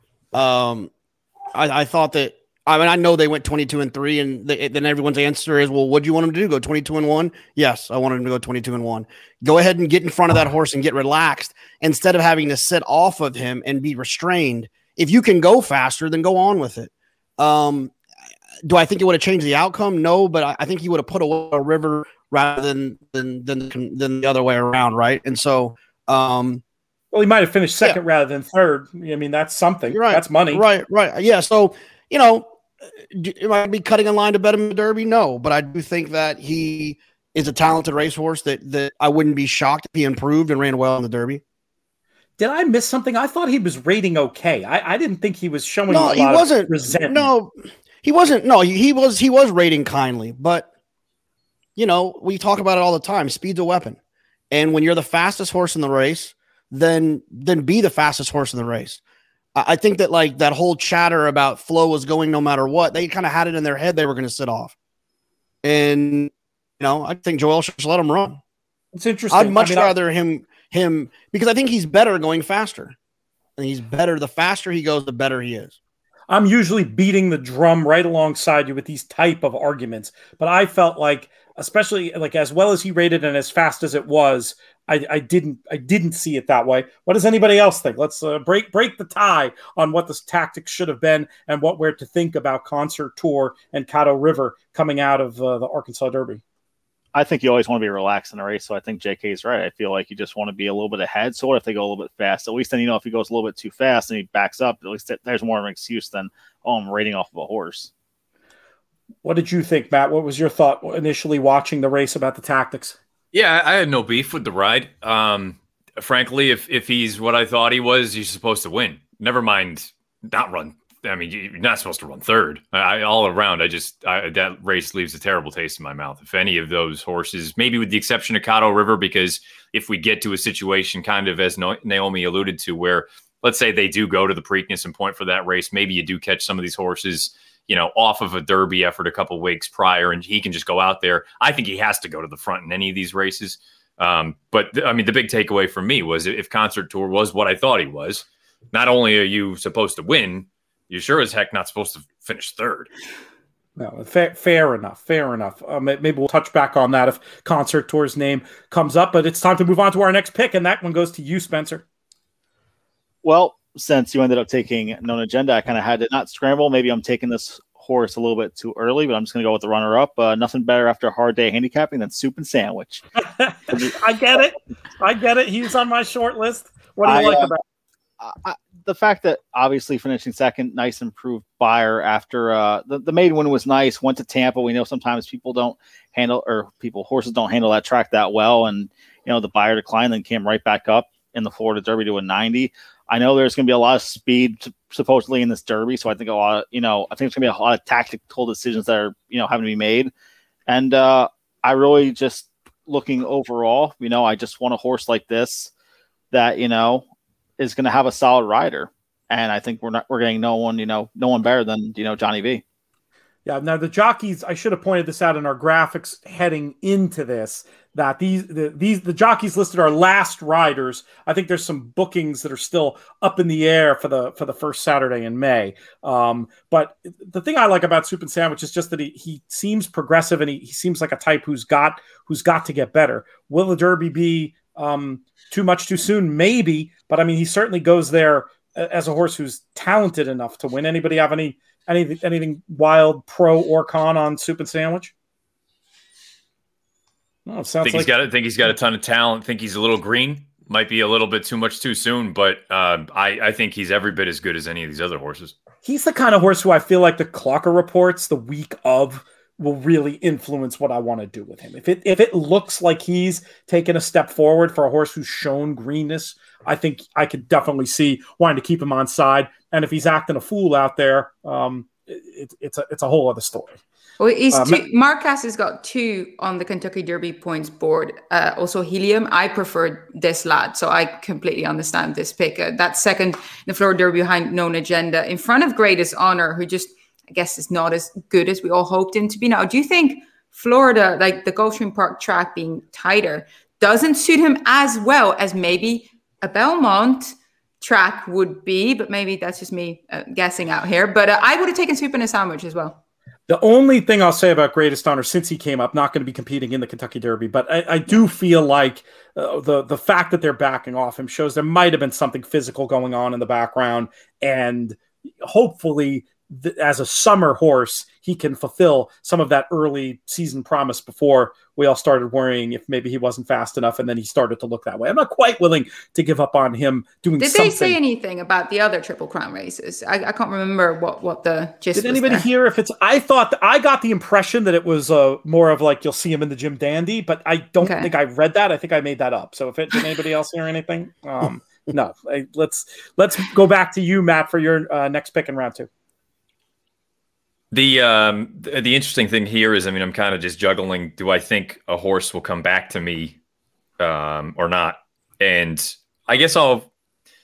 Um, I, I thought that. I mean, I know they went twenty-two and three, and the, then everyone's answer is, "Well, what do you want them to do? Go twenty-two and one?" Yes, I wanted them to go twenty-two and one. Go ahead and get in front of that horse and get relaxed instead of having to sit off of him and be restrained. If you can go faster, then go on with it. Um, Do I think it would have changed the outcome? No, but I, I think he would have put away a River rather than than than than the other way around, right? And so, um, well, he might have finished second yeah. rather than third. I mean, that's something. Right. That's money. Right, right. Yeah. So, you know, am I be cutting a line to bet him in the Derby? No, but I do think that he is a talented racehorse that that I wouldn't be shocked if he improved and ran well in the Derby. Did I miss something? I thought he was rating okay. I, I didn't think he was showing no, a lot he wasn't, of resentment. No. He wasn't. No, he, he was. He was rating kindly, but you know, we talk about it all the time. Speed's a weapon, and when you're the fastest horse in the race, then then be the fastest horse in the race. I, I think that like that whole chatter about Flo was going no matter what, they kind of had it in their head they were going to sit off, and you know, I think Joel should just let him run. It's interesting. I'd much I mean, rather I, him him because I think he's better going faster, and he's better. The faster he goes, the better he is. I'm usually beating the drum right alongside you with these type of arguments, but I felt like, especially like as well as he rated and as fast as it was, I, I didn't I didn't see it that way. What does anybody else think? Let's uh, break break the tie on what the tactics should have been and what we're to think about Concert Tour and Caddo River coming out of uh, the Arkansas Derby. I think you always want to be relaxed in a race, so I think J K is right. I feel like you just want to be a little bit ahead. So what if they go a little bit fast? At least then, you know, if he goes a little bit too fast and he backs up, at least there's more of an excuse than, oh, I'm rating off of a horse. What did you think, Matt? What was your thought initially watching the race about the tactics? Yeah, I had no beef with the ride. Um, frankly, if if he's what I thought he was, he's supposed to win. Never mind not run. I mean, you're not supposed to run third. I, all around, I just I, that race leaves a terrible taste in my mouth. If any of those horses, maybe with the exception of Caddo River, because if we get to a situation, kind of as no, Naomi alluded to, where let's say they do go to the Preakness and point for that race, maybe you do catch some of these horses, you know, off of a Derby effort a couple weeks prior, and he can just go out there. I think he has to go to the front in any of these races. Um, but th- I mean, the big takeaway for me was if Concert Tour was what I thought he was, not only are you supposed to win, you're sure as heck not supposed to finish third. No, fair, fair enough. Fair enough. Um, maybe we'll touch back on that if Concert Tour's name comes up. But it's time to move on to our next pick, and that one goes to you, Spencer. Well, since you ended up taking Known Agenda, I kind of had to not scramble. Maybe I'm taking this horse a little bit too early, but I'm just going to go with the runner-up. Uh, nothing better after a hard day handicapping than Soup and Sandwich. I get it. I get it. He's on my short list. What do you I, like uh, about it? I, the fact that obviously finishing second, nice improved buyer after uh, the, the maiden win was nice, went to Tampa. We know sometimes people don't handle or people, horses don't handle that track that well. And, you know, the buyer declined, then came right back up in the Florida Derby to a ninety. I know there's going to be a lot of speed supposedly in this Derby. So I think a lot of, you know, I think it's going to be a lot of tactical decisions that are, you know, having to be made. And uh, I really just looking overall, you know, I just want a horse like this that, you know, is going to have a solid rider. And I think we're not, we're getting no one, you know, no one better than, you know, Johnny V. Yeah. Now the jockeys, I should have pointed this out in our graphics heading into this, that these, the, these, the jockeys listed are last riders. I think there's some bookings that are still up in the air for the, for the first Saturday in May. Um, but the thing I like about Soup and Sandwich is just that he, he seems progressive and he, he seems like a type who's got, who's got to get better. Will the Derby be, um, too much too soon? Maybe, but I mean, he certainly goes there as a horse who's talented enough to win. Anybody have any, any anything wild pro or con on Soup and Sandwich? No, it sounds think like he's got. I think he's got a ton of talent. Think he's a little green. Might be a little bit too much too soon, but uh, I, I think he's every bit as good as any of these other horses. He's the kind of horse who I feel like the Clocker reports the week of will really influence what I want to do with him. If it if it looks like he's taken a step forward for a horse who's shown greenness, I think I could definitely see wanting to keep him on side. And if he's acting a fool out there, um, it, it's a it's a whole other story. Well, he's Um, two, Marquez has got two on the Kentucky Derby points board. Uh, also, Helium. I preferred this lad, so I completely understand this pick. Uh, that second, the Florida Derby behind Known Agenda, in front of Greatest Honor, who just, I guess, is not as good as we all hoped him to be. Now, do you think Florida, like the Gulfstream Park track being tighter, doesn't suit him as well as maybe a Belmont track would be? But maybe that's just me uh, guessing out here. But uh, I would have taken Soup in a Sandwich as well. The only thing I'll say about Greatest Honor since he came up, not going to be competing in the Kentucky Derby, but I, I do feel like uh, the the fact that they're backing off him shows there might have been something physical going on in the background, and hopefully th- as a summer horse, he can fulfill some of that early season promise before we all started worrying if maybe he wasn't fast enough, and then he started to look that way. I'm not quite willing to give up on him doing Did something. they say anything about the other Triple Crown races? I, I can't remember what, what the gist Did was anybody there. hear if it's, I thought, that, I got the impression that it was uh, more of like, you'll see him in the Jim Dandy, but I don't Okay. think I read that. I think I made that up. So if it, did anybody else hear anything? Um, no, I, let's, let's go back to you, Matt, for your uh, next pick in round two. The um the, the interesting thing here is, I mean, I'm kind of just juggling. Do I think a horse will come back to me um, or not? And I guess I'll,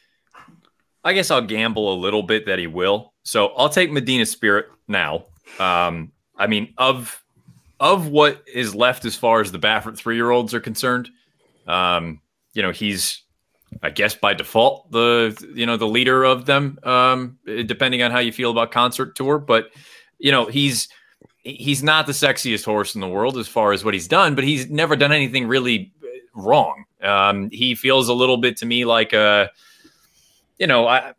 I guess I'll gamble a little bit that he will. So I'll take Medina Spirit now. Um, I mean, of of what is left as far as the Baffert three-year-olds are concerned, um, you know, he's, I guess by default, the you know the leader of them, um, depending on how you feel about Concert Tour, but. You know, he's he's not the sexiest horse in the world as far as what he's done, but he's never done anything really wrong. Um, he feels a little bit to me like a, you know, I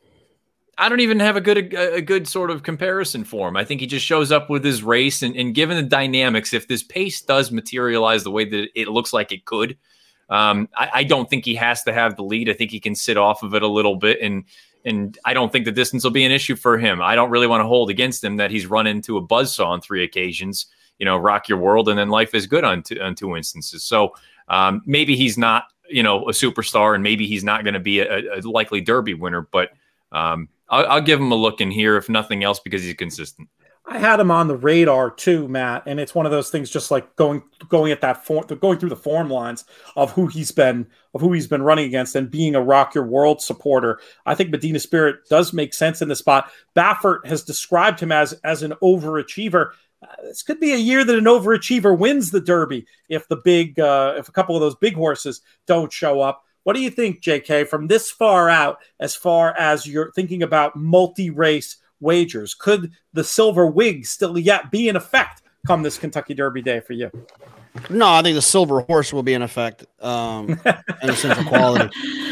I don't even have a good a, a good sort of comparison for him. I think he just shows up with his race, and, and given the dynamics, if this pace does materialize the way that it looks like it could, um, I, I don't think he has to have the lead. I think he can sit off of it a little bit, and. And I don't think the distance will be an issue for him. I don't really want to hold against him that he's run into a buzzsaw on three occasions, you know, Rock Your World, and then Life is Good on two, on two instances. So um, maybe he's not, you know, a superstar, and maybe he's not going to be a, a likely Derby winner, but um, I'll, I'll give him a look in here, if nothing else, because he's consistent. I had him on the radar too, Matt, and it's one of those things, just like going going at that form, going through the form lines of who he's been of who he's been running against, and being a Rock Your World supporter. I think Medina Spirit does make sense in the spot. Baffert has described him as as an overachiever. Uh, this could be a year that an overachiever wins the Derby if the big uh, if a couple of those big horses don't show up. What do you think, J K, from this far out, as far as you're thinking about multi-race wagers? Could the silver wig still yet be in effect come this Kentucky Derby day for you? No, I think the silver horse will be in effect, um, and essential quality.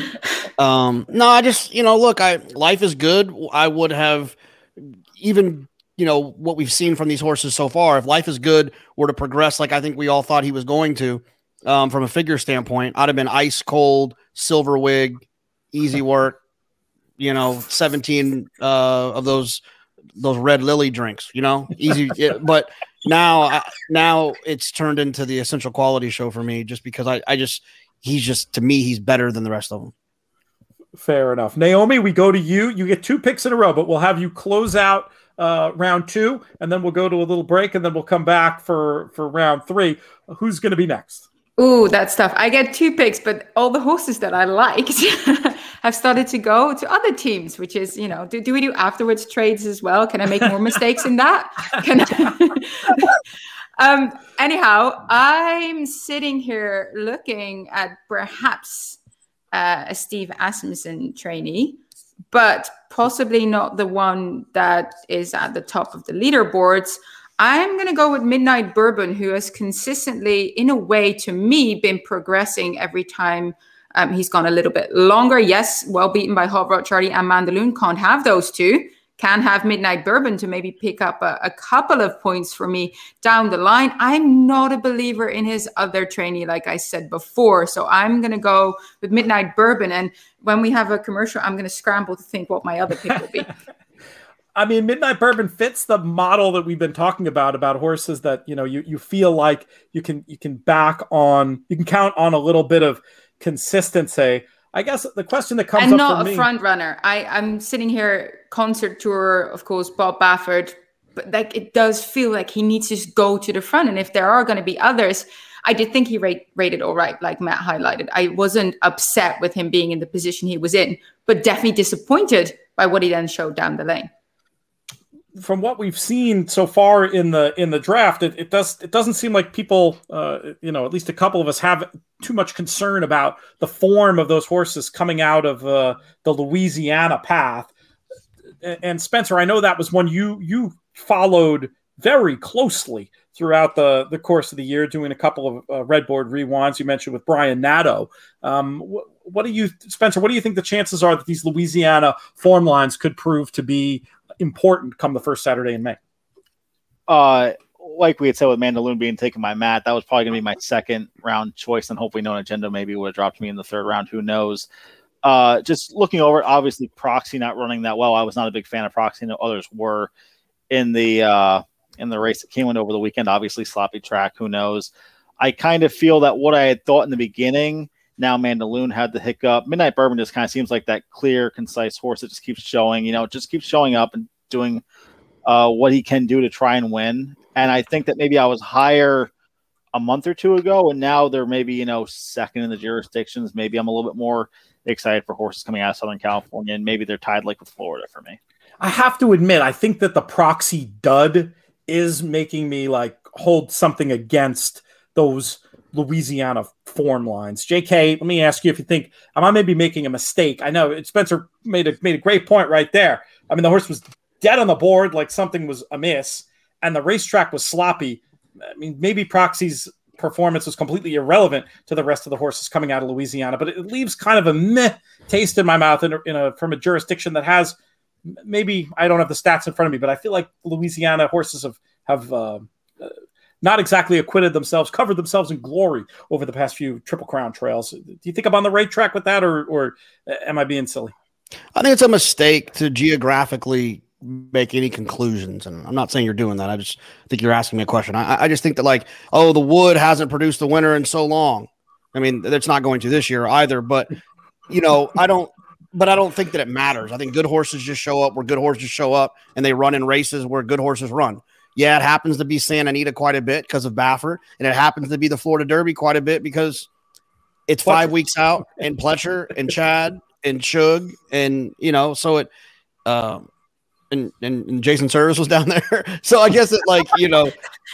Um, no, I just, you know, look, I Life is Good. I would have even, you know, what we've seen from these horses so far. If Life is Good were to progress like I think we all thought he was going to, um, from a figure standpoint, I'd have been ice cold, silver wig, easy work. You know, seventeen uh, of those those red lily drinks. You know, easy. It, but now, now it's turned into the essential quality show for me, just because I, I just he's just to me he's better than the rest of them. Fair enough, Naomi. We go to you. You get two picks in a row, but we'll have you close out uh, round two, and then we'll go to a little break, and then we'll come back for for round three. Who's going to be next? Ooh, that's tough. I get two picks, but all the horses that I liked have started to go to other teams, which is, you know, do, do we do afterwards trades as well? Can I make more mistakes in that? Can I? um, anyhow, I'm sitting here looking at perhaps uh, a Steve Asmussen trainee, but possibly not the one that is at the top of the leaderboards. I'm going to go with Midnight Bourbon, who has consistently, in a way, to me, been progressing every time um, he's gone a little bit longer. Yes, well beaten by Hot Rod Charlie and Mandaloon. Can't have those two. Can have Midnight Bourbon to maybe pick up a, a couple of points for me down the line. I'm not a believer in his other trainee, like I said before. So I'm going to go with Midnight Bourbon. And when we have a commercial, I'm going to scramble to think what my other pick will be. I mean, Midnight Bourbon fits the model that we've been talking about, about horses that, you know, you, you feel like you can, you can back on, you can count on a little bit of consistency. I guess the question that comes and up not for a me, front runner. I, I'm sitting here, concert tour, of course, Bob Baffert, but like it does feel like he needs to just go to the front. And if there are going to be others, I did think he rate, rated all right, like Matt highlighted. I wasn't upset with him being in the position he was in, but definitely disappointed by what he then showed down the lane. From what we've seen so far in the in the draft, it, it does it doesn't seem like people, uh, you know, at least a couple of us have too much concern about the form of those horses coming out of uh, the Louisiana path. And Spencer, I know that was one you you followed very closely throughout the, the course of the year, doing a couple of uh, Redboard rewinds you mentioned with Brian Nadeau. Um, wh- what do you, Spencer, what do you think the chances are that these Louisiana form lines could prove to be important come the first Saturday in May? Uh, like we had said with Mandaloun being taken by Matt, that was probably going to be my second round choice, and hopefully No Agenda maybe would have dropped me in the third round. Who knows? Uh, just looking over it, obviously Proxy not running that well. I was not a big fan of Proxy. No others were in the uh, in the race that came in over the weekend. Obviously sloppy track. Who knows? I kind of feel that what I had thought in the beginning, now Mandaloun had the hiccup. Midnight Bourbon just kind of seems like that clear, concise horse that just keeps showing, you know, just keeps showing up and doing uh, what he can do to try and win. And I think that maybe I was higher a month or two ago, and now they're maybe, you know, second in the jurisdictions. Maybe I'm a little bit more excited for horses coming out of Southern California, and maybe they're tied like with Florida for me. I have to admit, I think that the Proxy dud is making me like hold something against those Louisiana form lines. J K, let me ask you if you think, am I maybe making a mistake? I know Spencer made a made a great point right there. I mean, the horse was dead on the board, like something was amiss, and the racetrack was sloppy. I mean, maybe Proxy's performance was completely irrelevant to the rest of the horses coming out of Louisiana, but it leaves kind of a meh taste in my mouth in a, in a from a jurisdiction that has, maybe I don't have the stats in front of me, but I feel like Louisiana horses have have uh, uh, not exactly acquitted themselves, covered themselves in glory over the past few Triple Crown trails. Do you think I'm on the right track with that, or or am I being silly? I think it's a mistake to geographically make any conclusions, and I'm not saying you're doing that. I just think you're asking me a question. I, I just think that, like, oh, the Wood hasn't produced the winner in so long. I mean, it's not going to this year either, but you know, I don't. But I don't think that it matters. I think good horses just show up where good horses show up, and they run in races where good horses run. Yeah, it happens to be Santa Anita quite a bit because of Baffert, and it happens to be the Florida Derby quite a bit because it's five weeks out, and Pletcher and Chad and Shug, and you know, so it, um, and, and and Jason Service was down there. So I guess it, like, you know,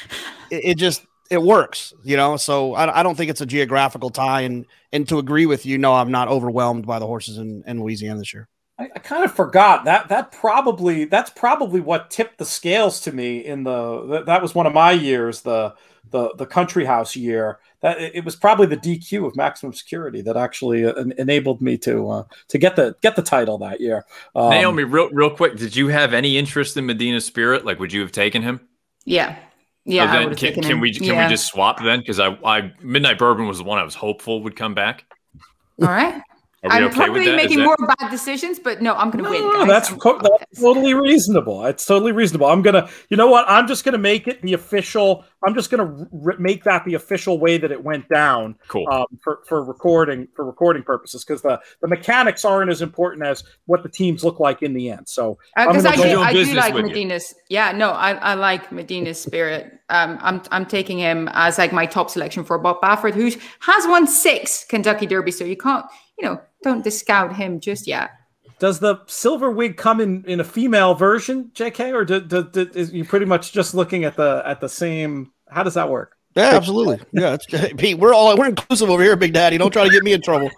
it, it just it works, you know. So I, I don't think it's a geographical tie, and and to agree with you, no, I'm not overwhelmed by the horses in, in Louisiana this year. I, I kind of forgot that that probably that's probably what tipped the scales to me in the that, that was one of my years, the the the Country House year. That it was probably the D Q of Maximum Security that actually uh, enabled me to uh, to get the get the title that year. Um, Naomi, real real quick, did you have any interest in Medina Spirit? Like, would you have taken him? Yeah. Yeah, so I then, would have can, taken can him. we can yeah. we just swap then? Because I, I Midnight Bourbon was the one I was hopeful would come back. All right. Are we I'm okay probably with that? making Is more that... bad decisions, but no, I'm going to no, win. Guys. That's, I'm, co- that's totally reasonable. It's totally reasonable. I'm gonna, you know what? I'm just gonna make it the official. I'm just gonna re- make that the official way that it went down. Cool. Um, for for recording for recording purposes, because the the mechanics aren't as important as what the teams look like in the end. So because uh, I, do, I do like with Medina's. You. Yeah, no, I, I like Medina's Spirit. Um, I'm I'm taking him as like my top selection for Bob Baffert, who has won six Kentucky Derby. So you can't, you know, don't discount him just yet. Does the silver wig come in, in a female version, J K, or do, do, do, is you pretty much just looking at the at the same? How does that work? Yeah, absolutely. Yeah, it's, Pete, we're all we're inclusive over here, Big Daddy. Don't try to get me in trouble.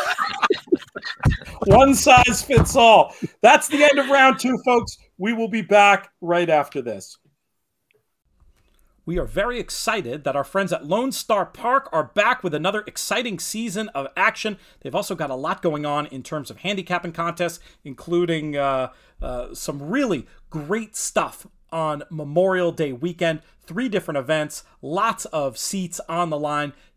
One size fits all. That's the end of round two, folks. We will be back right after this. We are very excited that our friends at Lone Star Park are back with another exciting season of action. They've also got a lot going on in terms of handicapping contests, including uh, uh, some really great stuff on Memorial Day weekend. Three different events, lots of seats on the line.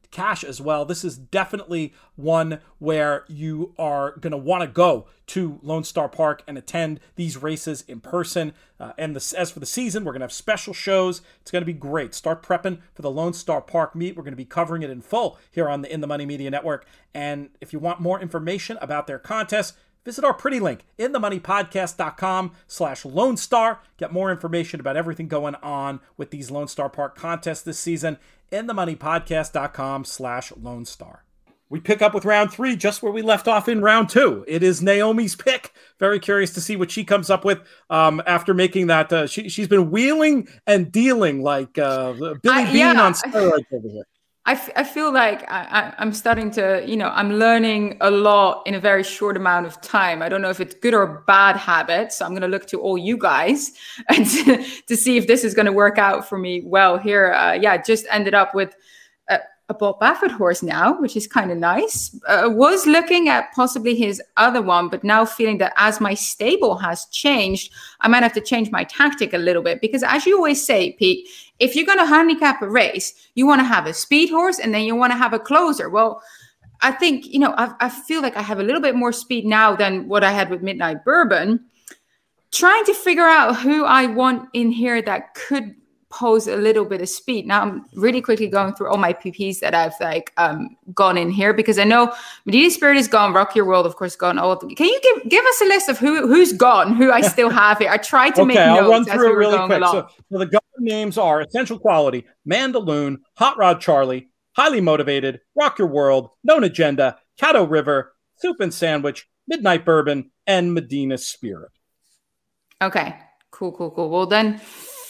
cash as well. This is definitely one where you are going to want to go to Lone Star Park and attend these races in person. Uh, and the, as for the season, we're going to have special shows. It's going to be great. Start prepping for the Lone Star Park meet. We're going to be covering it in full here on the In the Money Media Network. And if you want more information about their contest, visit our pretty link, inthemoneypodcast.com slash Lone Star. Get more information about everything going on with these Lone Star Park contests this season, inthemoneypodcast.com slash Lone Star. We pick up with round three just where we left off in round two. It is Naomi's pick. Very curious to see what she comes up with um, after making that. Uh, she, she's been wheeling and dealing like uh, Billy I, Bean yeah. on steroids over here. I, f- I feel like I, I, I'm starting to, you know, I'm learning a lot in a very short amount of time. I don't know if it's good or bad habit. So I'm going to look to all you guys and to, to see if this is going to work out for me well here. Uh, yeah, just ended up with a, a Bob Baffert horse now, which is kind of nice. Uh, was looking at possibly his other one, but now feeling that as my stable has changed, I might have to change my tactic a little bit. Because as you always say, Pete, if you're going to handicap a race, you want to have a speed horse and then you want to have a closer. Well, I think, you know, I, I feel like I have a little bit more speed now than what I had with Midnight Bourbon. Trying to figure out who I want in here that could pose a little bit of speed. Now I'm really quickly going through all my P Ps that I've like um, gone in here because I know Medina Spirit is gone, Rock Your World, of course, gone. All can you give give us a list of who who's gone, who I still have here? I tried to okay, make I'll notes run as through we it were really going quick. along. So, so the gone names are Essential Quality, Mandaloon, Hot Rod Charlie, Highly Motivated, Rock Your World, Known Agenda, Caddo River, Soup and Sandwich, Midnight Bourbon, and Medina Spirit. Okay, cool, cool, cool. Well then,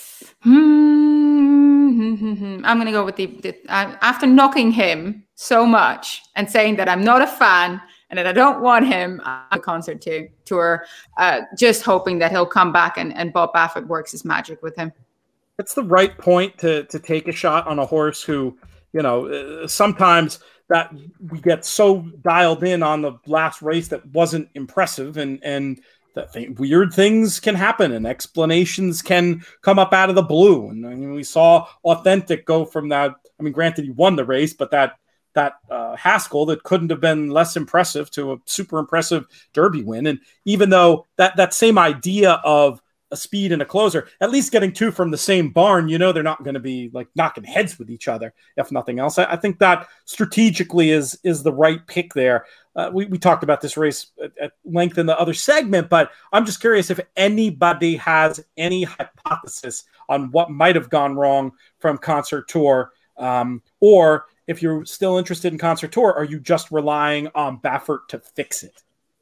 hmm, I'm gonna go with the, the uh, after knocking him so much and saying that I'm not a fan and that I don't want him on the concert too, tour, uh, just hoping that he'll come back and, and Bob Baffert works his magic with him. It's the right point to to take a shot on a horse who, you know, uh, sometimes that we get so dialed in on the last race that wasn't impressive and and that thing, weird things can happen and explanations can come up out of the blue. And I mean, we saw Authentic go from that. I mean, granted, he won the race, but that that uh, Haskell that couldn't have been less impressive to a super impressive Derby win. And even though that that same idea of a speed and a closer, at least getting two from the same barn, you know, they're not going to be like knocking heads with each other, if nothing else. I, I think that strategically is is the right pick there. Uh, we, we talked about this race at, at length in the other segment, but I'm just curious if anybody has any hypothesis on what might have gone wrong from Concert Tour, um, or if you're still interested in Concert Tour, are you just relying on Baffert to fix it?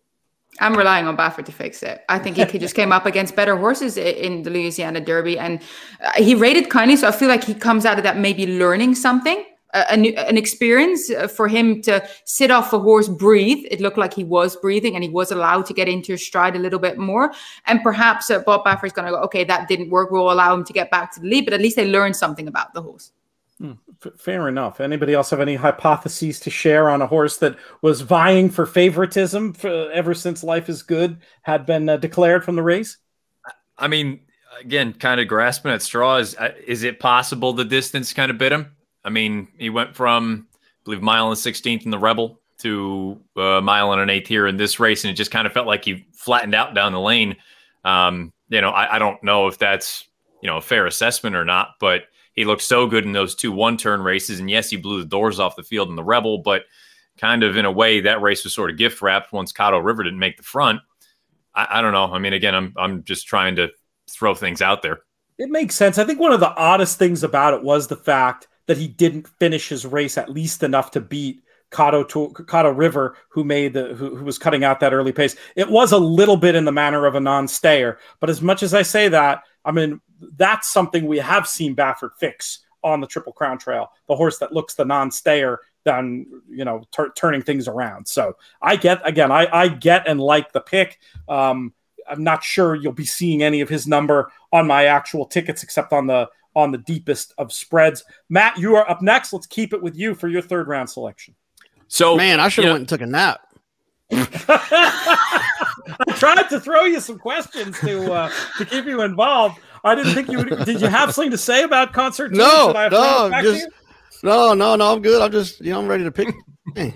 I'm relying on Baffert to fix it. I think he just came up against better horses in the Louisiana Derby, and he rated kindly. So I feel like he comes out of that maybe learning something, a new, an experience for him to sit off a horse, breathe. It looked like he was breathing, and he was allowed to get into his stride a little bit more. And perhaps uh, Bob Baffert's going to go, okay, that didn't work. We'll allow him to get back to the lead, but at least they learned something about the horse. Hmm, fair enough. Anybody else have any hypotheses to share on a horse that was vying for favoritism for, ever since Life is Good had been uh, declared from the race? I mean, again, kind of grasping at straws. Is it possible the distance kind of bit him? I mean, he went from, I believe, mile and sixteenth in the Rebel to a mile and an eighth here in this race, and it just kind of felt like he flattened out down the lane. Um, you know, I, I don't know if that's, you know, a fair assessment or not, but he looked so good in those two one-turn races. And yes, he blew the doors off the field in the Rebel, but kind of in a way that race was sort of gift-wrapped once Caddo River didn't make the front. I, I don't know. I mean, again, I'm I'm just trying to throw things out there. It makes sense. I think one of the oddest things about it was the fact that he didn't finish his race at least enough to beat Caddo, to, Caddo River, who made the who, who was cutting out that early pace. It was a little bit in the manner of a non-stayer, but as much as I say that, I mean, that's something we have seen Baffert fix on the Triple Crown Trail, the horse that looks the non-stayer, then, you know, tur- turning things around. So I get, again, I, I get and like the pick. Um, I'm not sure you'll be seeing any of his number on my actual tickets, except on the on the deepest of spreads. Matt, you are up next. Let's keep it with you for your third round selection. So, man, I should have yeah. went and took a nap. I tried to throw you some questions to uh, to keep you involved. I didn't think you would. Did you have something to say about Concert Tour? No, Should I have no, thrown it back to just you? No, no, no. I'm good. I'm just, you know, I'm ready to pick. I,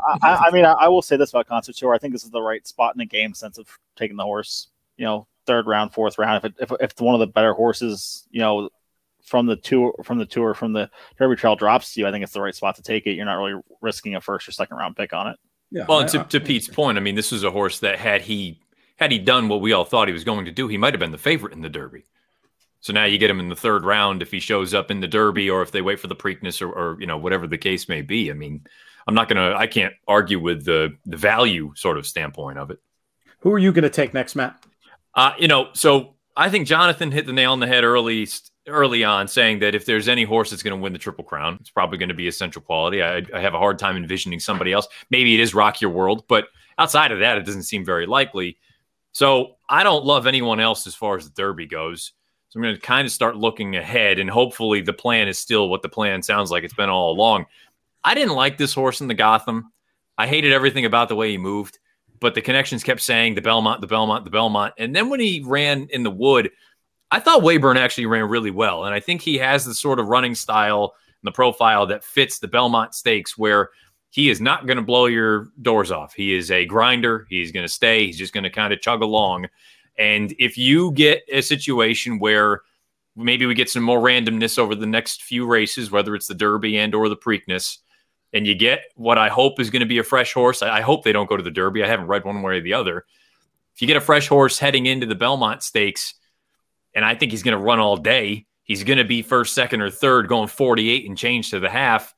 I mean, I, I will say this about Concert Tour. I think this is the right spot in the game sense of taking the horse, you know, third round, fourth round. If it, if, if one of the better horses, you know, from the tour, from the tour, from the Derby Trail drops to you, I think it's the right spot to take it. You're not really risking a first or second round pick on it. Yeah. Well, and to, to Pete's point, I mean, this was a horse that had he had he done what we all thought he was going to do, he might have been the favorite in the Derby. So now you get him in the third round if he shows up in the Derby, or if they wait for the Preakness, or, or you know, whatever the case may be. I mean, I'm not gonna, I can't argue with the the value sort of standpoint of it. Who are you going to take next, Matt? Uh, you know, so I think Jonathan hit the nail on the head early, early on, saying that if there's any horse that's going to win the Triple Crown, it's probably going to be Essential Quality. I, I have a hard time envisioning somebody else. Maybe it is Rock Your World, but outside of that, it doesn't seem very likely. So I don't love anyone else as far as the Derby goes. So I'm going to kind of start looking ahead, and hopefully the plan is still what the plan sounds like it's been all along. I didn't like this horse in the Gotham. I hated everything about the way he moved, but the connections kept saying the Belmont, the Belmont, the Belmont. And then when he ran in the Wood, I thought Wayburn actually ran really well. And I think he has the sort of running style and the profile that fits the Belmont Stakes, where he is not going to blow your doors off. He is a grinder. He's going to stay. He's just going to kind of chug along. And if you get a situation where maybe we get some more randomness over the next few races, whether it's the Derby and or the Preakness, and you get what I hope is going to be a fresh horse. I hope they don't go to the Derby. I haven't read one way or the other. If you get a fresh horse heading into the Belmont Stakes, and I think he's going to run all day, he's going to be first, second, or third, going forty-eight and change to the half.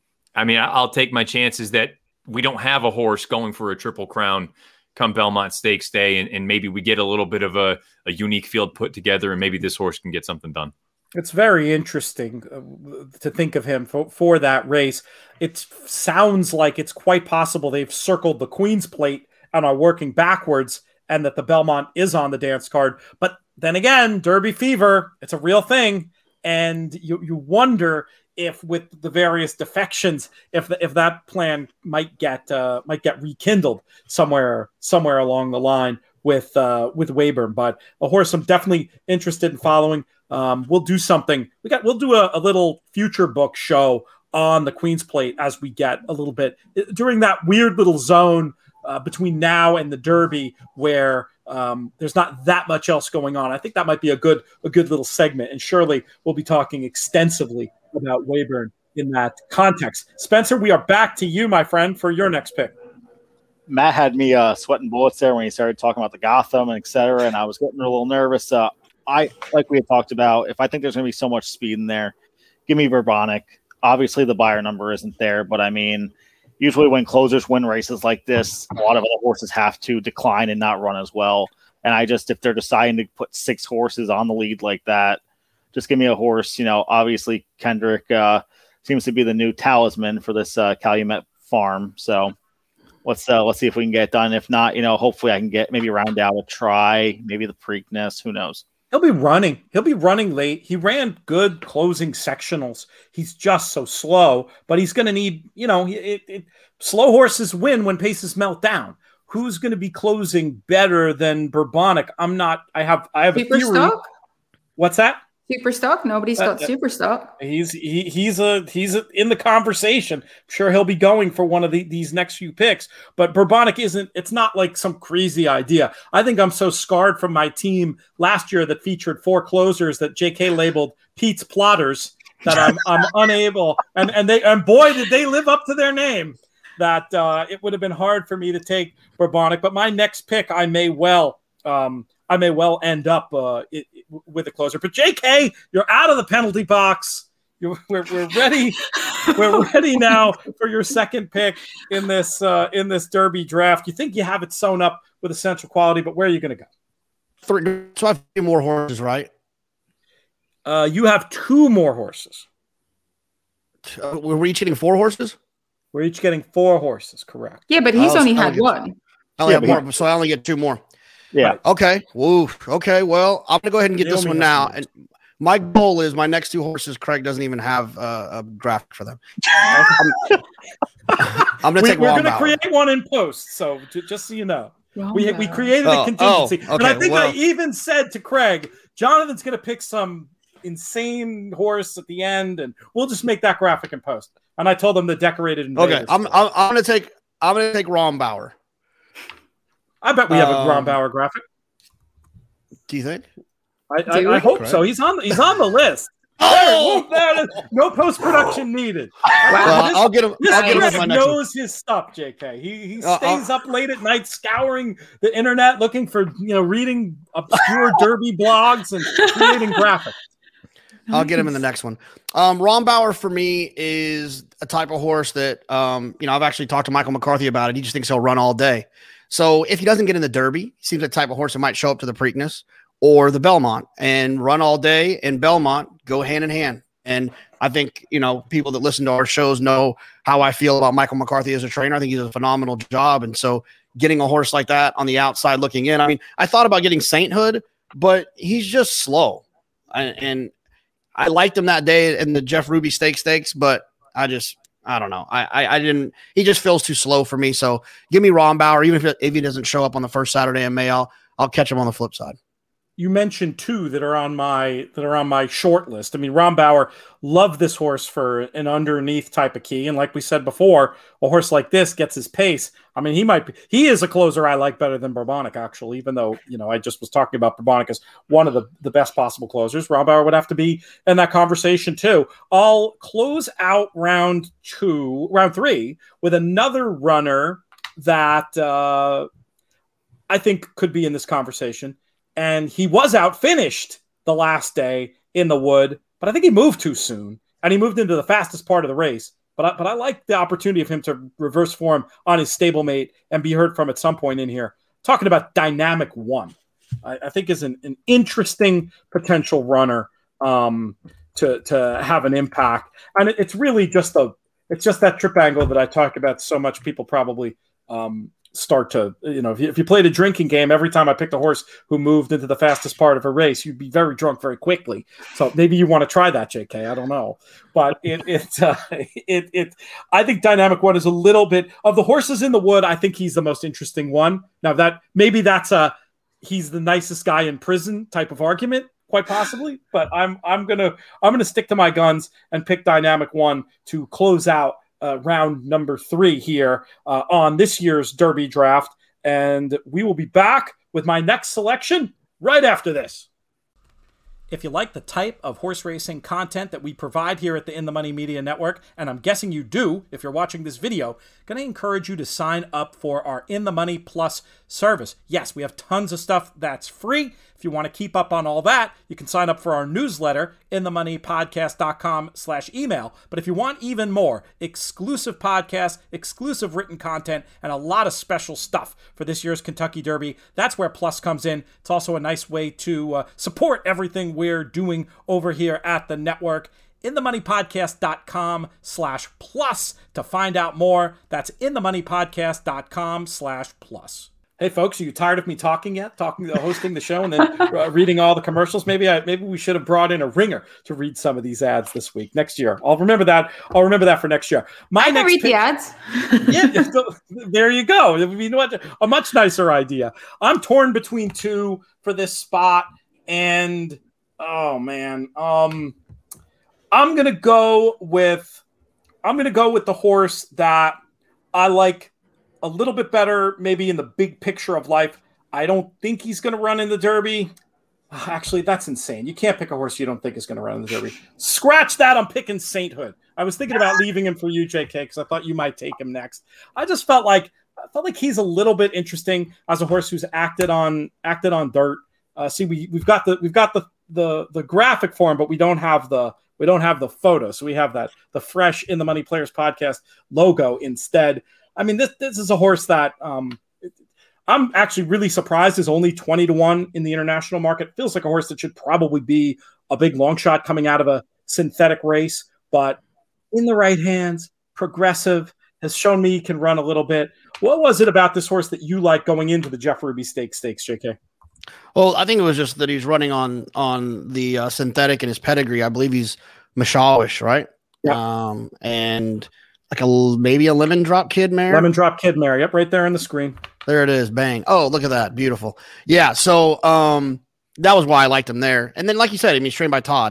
I mean, I'll take my chances that we don't have a horse going for a Triple Crown come Belmont Stakes Day, and, and maybe we get a little bit of a, a unique field put together, and maybe this horse can get something done. It's very interesting uh, to think of him for, for that race. It sounds like it's quite possible they've circled the Queen's Plate and are working backwards, and that the Belmont is on the dance card. But then again, Derby fever, it's a real thing. And you, you wonder if with the various defections, if the, if that plan might get uh, might get rekindled somewhere somewhere along the line with uh, with Wayburn. But a horse I'm definitely interested in following. Um, we'll do something. We got. We'll do a, a little future book show on the Queen's Plate as we get a little bit during that weird little zone uh, between now and the Derby where um, there's not that much else going on. I think that might be a good a good little segment, and surely we'll be talking extensively about Wayburn in that context. Spencer, we are back to you, my friend, for your next pick. Matt had me uh, sweating bullets there when he started talking about the Gotham and et cetera, and I was getting a little nervous. Uh, I, like we had talked about, if I think there's going to be so much speed in there, give me Bourbonic. Obviously, the buyer number isn't there, but I mean, usually when closers win races like this, a lot of other horses have to decline and not run as well. And I just, if they're deciding to put six horses on the lead like that, just give me a horse. You know, obviously Kendrick uh, seems to be the new talisman for this uh, Calumet farm. So let's uh, let's see if we can get it done. If not, you know, hopefully I can get maybe round out a try, maybe the Preakness. Who knows? He'll be running. He'll be running late. He ran good closing sectionals. He's just so slow, but he's going to need, you know, it, it, slow horses win when paces melt down. Who's going to be closing better than Bourbonic? I'm not. I have. I have Super a theory. stock? What's that? Super stock? Nobody's got uh, super stock. He's he, he's a he's a, in the conversation. I'm sure he'll be going for one of the, these next few picks. But Bourbonic isn't. It's not like some crazy idea. I think I'm so scarred from my team last year that featured four closers that J K labeled Pete's Plotters that I'm I'm unable. And and they and boy did they live up to their name. That uh, it would have been hard for me to take Bourbonic. But my next pick, I may well. Um, I may well end up uh, it, it, with a closer. But J K, you're out of the penalty box. You're, we're, we're ready. We're ready now for your second pick in this uh, in this Derby draft. You think you have it sewn up with Essential Quality, but where are you going to go? Three, so I have three more horses, right? Uh, you have two more horses. Uh, we're each getting four horses? We're each getting four horses, correct. Yeah, but he's Oh, only so I had get- one. I only Yeah, have but more, so I only get two more. Yeah. Okay. Woo. Okay. Well, I'm gonna go ahead and get They this only one have now. two. And my goal is my next two horses. Craig doesn't even have uh, a draft for them. I'm, I'm gonna We, take we're Wild going to Bauer. create one in post, so j- just so you know. Wrong We, we guy. created Oh, a contingency. oh, and I okay, think well- I even said to Craig, Jonathan's going to pick some insane horse at the end, and we'll just make that graphic and post. And I told them the decorated. Okay, I'm, I'm I'm gonna take I'm gonna take Rombauer. I bet we have um, a Rombauer graphic. Do you think? I, I, I hope Correct. so. He's on he's on the list. Oh! There, no post production needed. Well, this, I'll get him. This I'll get him Chris with my next one. knows his stuff, J K. He he Uh, stays uh, up late at night scouring the internet, looking for you know, reading obscure Derby blogs and creating graphics. I'll get him in the next one. Um, Rombauer for me is a type of horse that, um, you know, I've actually talked to Michael McCarthy about it. He just thinks he'll run all day. So if he doesn't get in the Derby, he seems like the type of horse that might show up to the Preakness or the Belmont and run all day, and Belmont go hand in hand. And I think, you know, people that listen to our shows know how I feel about Michael McCarthy as a trainer. I think he does a phenomenal job. And so getting a horse like that on the outside looking in, I mean, I thought about getting Sainthood, but he's just slow. And, and I liked him that day in the Jeff Ruby Stake Stakes, but I just, I don't know. I, I, I didn't, he just feels too slow for me. So give me Rombauer, even if, if he doesn't show up on the first Saturday in May, I'll, I'll catch him on the flip side. You mentioned two that are on my that are on my short list. I mean, Rombauer, love this horse for an underneath type of key, and like we said before, a horse like this gets his pace. I mean, he might be he is a closer I like better than Bourbonic, actually. Even though you know I just was talking about Bourbonic as one of the the best possible closers, Rombauer would have to be in that conversation too. I'll close out round two, round three with another runner that uh, I think could be in this conversation. And he was outfinished the last day in the Wood, but I think he moved too soon, and he moved into the fastest part of the race. But I, but I like the opportunity of him to reverse form on his stablemate and be heard from at some point in here. Talking about Dynamic One, I, I think is an, an interesting potential runner um, to to have an impact, and it, it's really just a it's just that trip angle that I talk about so much. People probably. Um, start to, you know, if you, if you played a drinking game, every time I picked a horse who moved into the fastest part of a race, you'd be very drunk very quickly. So maybe you want to try that, J K. I don't know. But it, it, uh, it, it, I think Dynamic One is a little bit of the horses in the Wood. I think he's the most interesting one. Now that maybe that's a, he's the nicest guy in prison type of argument, quite possibly, but I'm, I'm going to, I'm going to stick to my guns and pick Dynamic One to close out Uh, round number three here uh, on this year's Derby draft. And we will be back with my next selection right after this. If you like the type of horse racing content that we provide here at the In the Money Media Network, and I'm guessing you do if you're watching this video, going to encourage you to sign up for our In the Money Plus service. Yes, we have tons of stuff that's free. If you want to keep up on all that, you can sign up for our newsletter, in the money podcast dot com slash email. But if you want even more, exclusive podcasts, exclusive written content, and a lot of special stuff for this year's Kentucky Derby, that's where Plus comes in. It's also a nice way to uh, support everything we're doing over here at the network. in the money podcast dot com slash plus to find out more. That's in the money podcast dot com slash plus. Hey folks, are you tired of me talking yet? Talking, uh, hosting the show and then uh, reading all the commercials? Maybe I, maybe we should have brought in a ringer to read some of these ads this week, next year. I'll remember that. I'll remember that for next year. My I can next read pick, the ads. yeah, there you go. You know what? A much nicer idea. I'm torn between two for this spot, and oh man, um, I'm gonna go with I'm gonna go with the horse that I like a little bit better, maybe in the big picture of life. I don't think he's going to run in the Derby. Actually, that's insane. You can't pick a horse you don't think is going to run in the Derby. Scratch that. I'm picking Sainthood. I was thinking about leaving him for you, J K, because I thought you might take him next. I just felt like I felt like he's a little bit interesting as a horse who's acted on acted on dirt. Uh, see, we we've got the we've got the the the graphic for him, but we don't have the we don't have the photo. So we have that the fresh In the Money Players podcast logo instead. I mean, this this is a horse that um, I'm actually really surprised is only twenty to one in the international market. Feels like a horse that should probably be a big long shot coming out of a synthetic race, but in the right hands, progressive, has shown me he can run a little bit. What was it about this horse that you like going into the Jeff Ruby Stakes stakes, J K? Well, I think it was just that he's running on on the uh, synthetic in his pedigree. I believe he's Mashawish, right? Yeah. Um, and like a maybe a lemon drop kid mare. Lemon drop kid mare. Yep, right there on the screen. There it is. Bang. Oh, look at that. Beautiful. Yeah. So um, that was why I liked him there. And then, like you said, I mean, he's trained by Todd.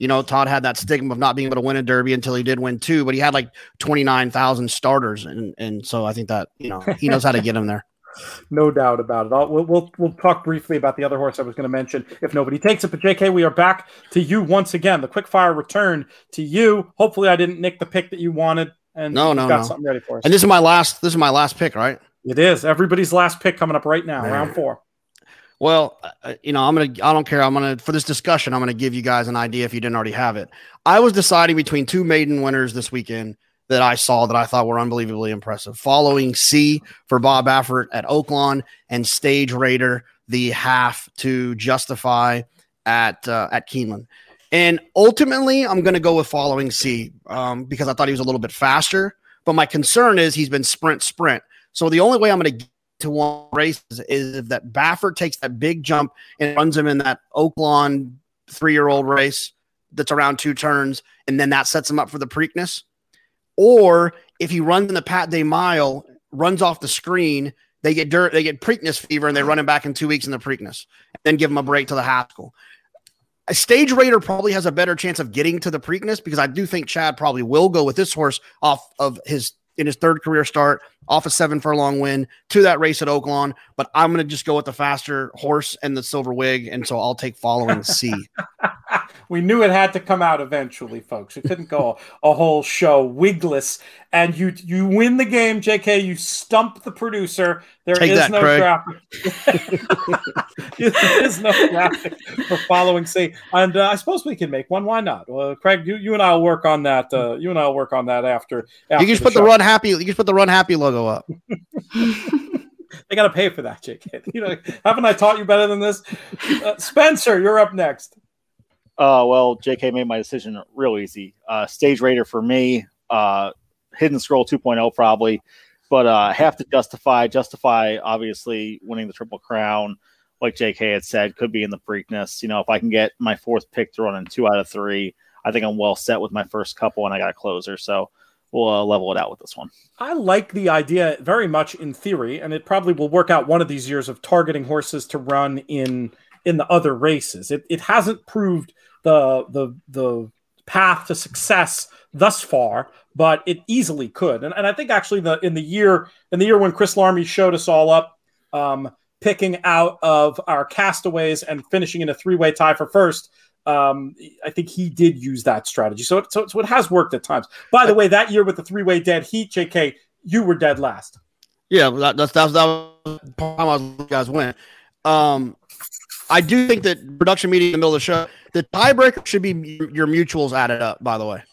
You know, Todd had that stigma of not being able to win a Derby until he did win two, but he had like twenty-nine thousand starters. And, and so I think that, you know, he knows how to get him there. No doubt about it. I'll, we'll, we'll we'll talk briefly about the other horse I was going to mention if nobody takes it. But J K, we are back to you once again. The quick fire return to you. Hopefully, I didn't nick the pick that you wanted, and no, no, got no. something ready for us. And this is my last. This is my last pick, right? It is everybody's last pick coming up right now, Man. round four. Well, uh, you know, I'm gonna. I don't care. I'm gonna for this discussion. I'm gonna give you guys an idea if you didn't already have it. I was deciding between two maiden winners this weekend that I saw that I thought were unbelievably impressive. Following C for Bob Baffert at Oaklawn and Stage Raider, the half to Justify at uh, at Keeneland. And ultimately, I'm going to go with Following C um, because I thought he was a little bit faster. But my concern is he's been sprint, sprint. So the only way I'm going to get to one race is, is if that Baffert takes that big jump and runs him in that Oaklawn three-year-old race that's around two turns, and then that sets him up for the Preakness. Or if he runs in the Pat Day Mile, runs off the screen, they get dirt, they get Preakness fever, and they run him back in two weeks in the Preakness, and then give him a break to the Haskell. A Stage Raider probably has a better chance of getting to the Preakness because I do think Chad probably will go with this horse off of his in his third career start, off a seven furlong win to that race at Oaklawn. But I'm going to just go with the faster horse and the silver wig, and so I'll take Following C. We knew it had to come out eventually, folks. It couldn't go a, a whole show wigless. And you you win the game, J K. You stump the producer. There Take is that, no Craig. graphic. There is no graphic for Following C. And uh, I suppose we can make one. Why not? Well, Craig, you, you and I will work on that. Uh, you and I will work on that after. after You can just the put the show. Run Happy. You can just put the Run Happy logo up. They got to pay for that, J K. You know, haven't I taught you better than this? Uh, Spencer, you're up next. Uh, well, J K made my decision real easy. Uh, Stage Raider for me, uh, Hidden Scroll two point oh probably, but uh, have to Justify. Justify, obviously, winning the Triple Crown, like J K had said, could be in the Preakness. You know, if I can get my fourth pick to run in two out of three, I think I'm well set with my first couple, and I got a closer. So we'll uh, level it out with this one. I like the idea very much in theory, and it probably will work out one of these years of targeting horses to run in in the other races. It it hasn't proved the the the path to success thus far, but it easily could. And, and I think actually the in the year in the year when Chris Larmy showed us all up, um, picking out of our castaways and finishing in a three-way tie for first, um, I think he did use that strategy. So it, so, so it has worked at times. By the way, that year with the three-way dead heat, J K, you were dead last. Yeah, that, that's that was that was the time I was you guys win. Um, I do think that production meeting in the middle of the show, the tiebreaker should be your mutuals added up, by the way.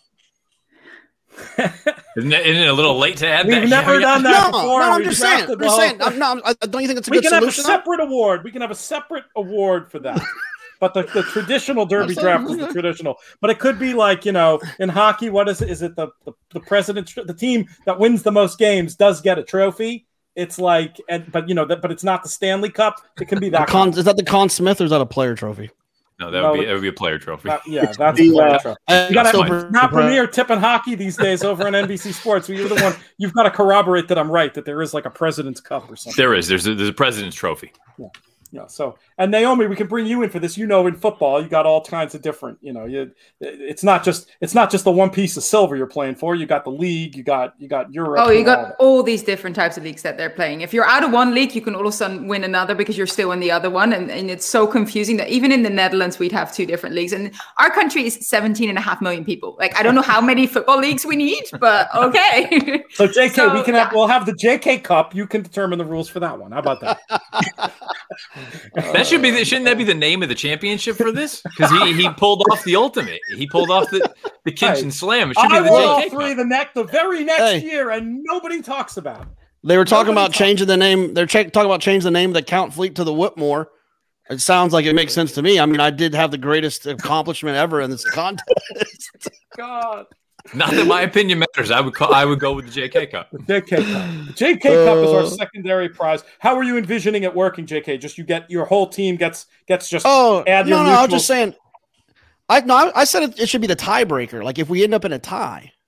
Isn't it, isn't it a little late to add We've that? never done that No, before. no, I'm We've just saying. drafted I'm just the saying. whole- I'm, no, I'm- don't you think it's a We good can have a solution? though? separate award. We can have a separate award for that. But the, the traditional Derby draft is the traditional. But it could be like, you know, in hockey, what is it? Is it the, the, the president, the team that wins the most games does get a trophy? It's like, and, but you know, that, but it's not the Stanley Cup. It can be that. The Con, is that the Conn Smith or is that a player trophy? No, that No, would be that would be a player trophy. That, yeah, that's The, a player uh, trophy. I- You got That's to fine. not premier tipping hockey these days over on N B C Sports. You're the one. You've got to corroborate that I'm right. That there is like a President's Cup or something. There is. There's a, there's a president's trophy. Yeah. So, and Naomi, we can bring you in for this. You know, in football, you got all kinds of different. You know, you it's not just it's not just the one piece of silver you're playing for. You got the league. You got you got Europe. Oh, you and all got that. all these different types of leagues that they're playing. If you're out of one league, you can all of a sudden win another because you're still in the other one. And, and it's so confusing that even in the Netherlands, we'd have two different leagues. And our country is seventeen and a half million people. Like, I don't know how many football leagues we need, but okay. So J K, So, we can have yeah. we'll have the J K Cup. You can determine the rules for that one. How about that? That should be the, shouldn't that be the name of the championship for this? Because he, he pulled off the ultimate. He pulled off the the Kinchin Hey, Slam. It should I be the won all J K three Cup. the next the very next Hey. year, and nobody talks about it. They were talking Nobody about changing the name. They're ch- talking about changing the name of the Count Fleet to the Whitmore. It sounds like it makes sense to me. I mean, I did have the greatest accomplishment ever in this contest. God. Not that my opinion matters. I would call, I would go with the J K Cup. The J K Cup. The J K Cup is our Uh, secondary prize. How are you envisioning it working, J K? Just you get your whole team gets gets just Oh add no, your no! I was mutuals. just saying. I no, I, I said it, it should be the tiebreaker. Like if we end up in a tie,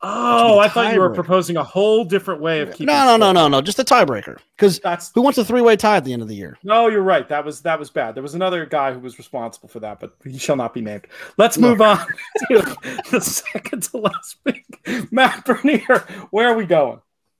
Oh, I thought you were proposing a whole different way of keeping. No, no, no, no, no. Just a tiebreaker. Because that's who wants a three-way tie at the end of the year? No, you're right. That was that was bad. There was another guy who was responsible for that, but he shall not be named. Let's no. move on to the second to last pick. Matt Bernier, where are we going?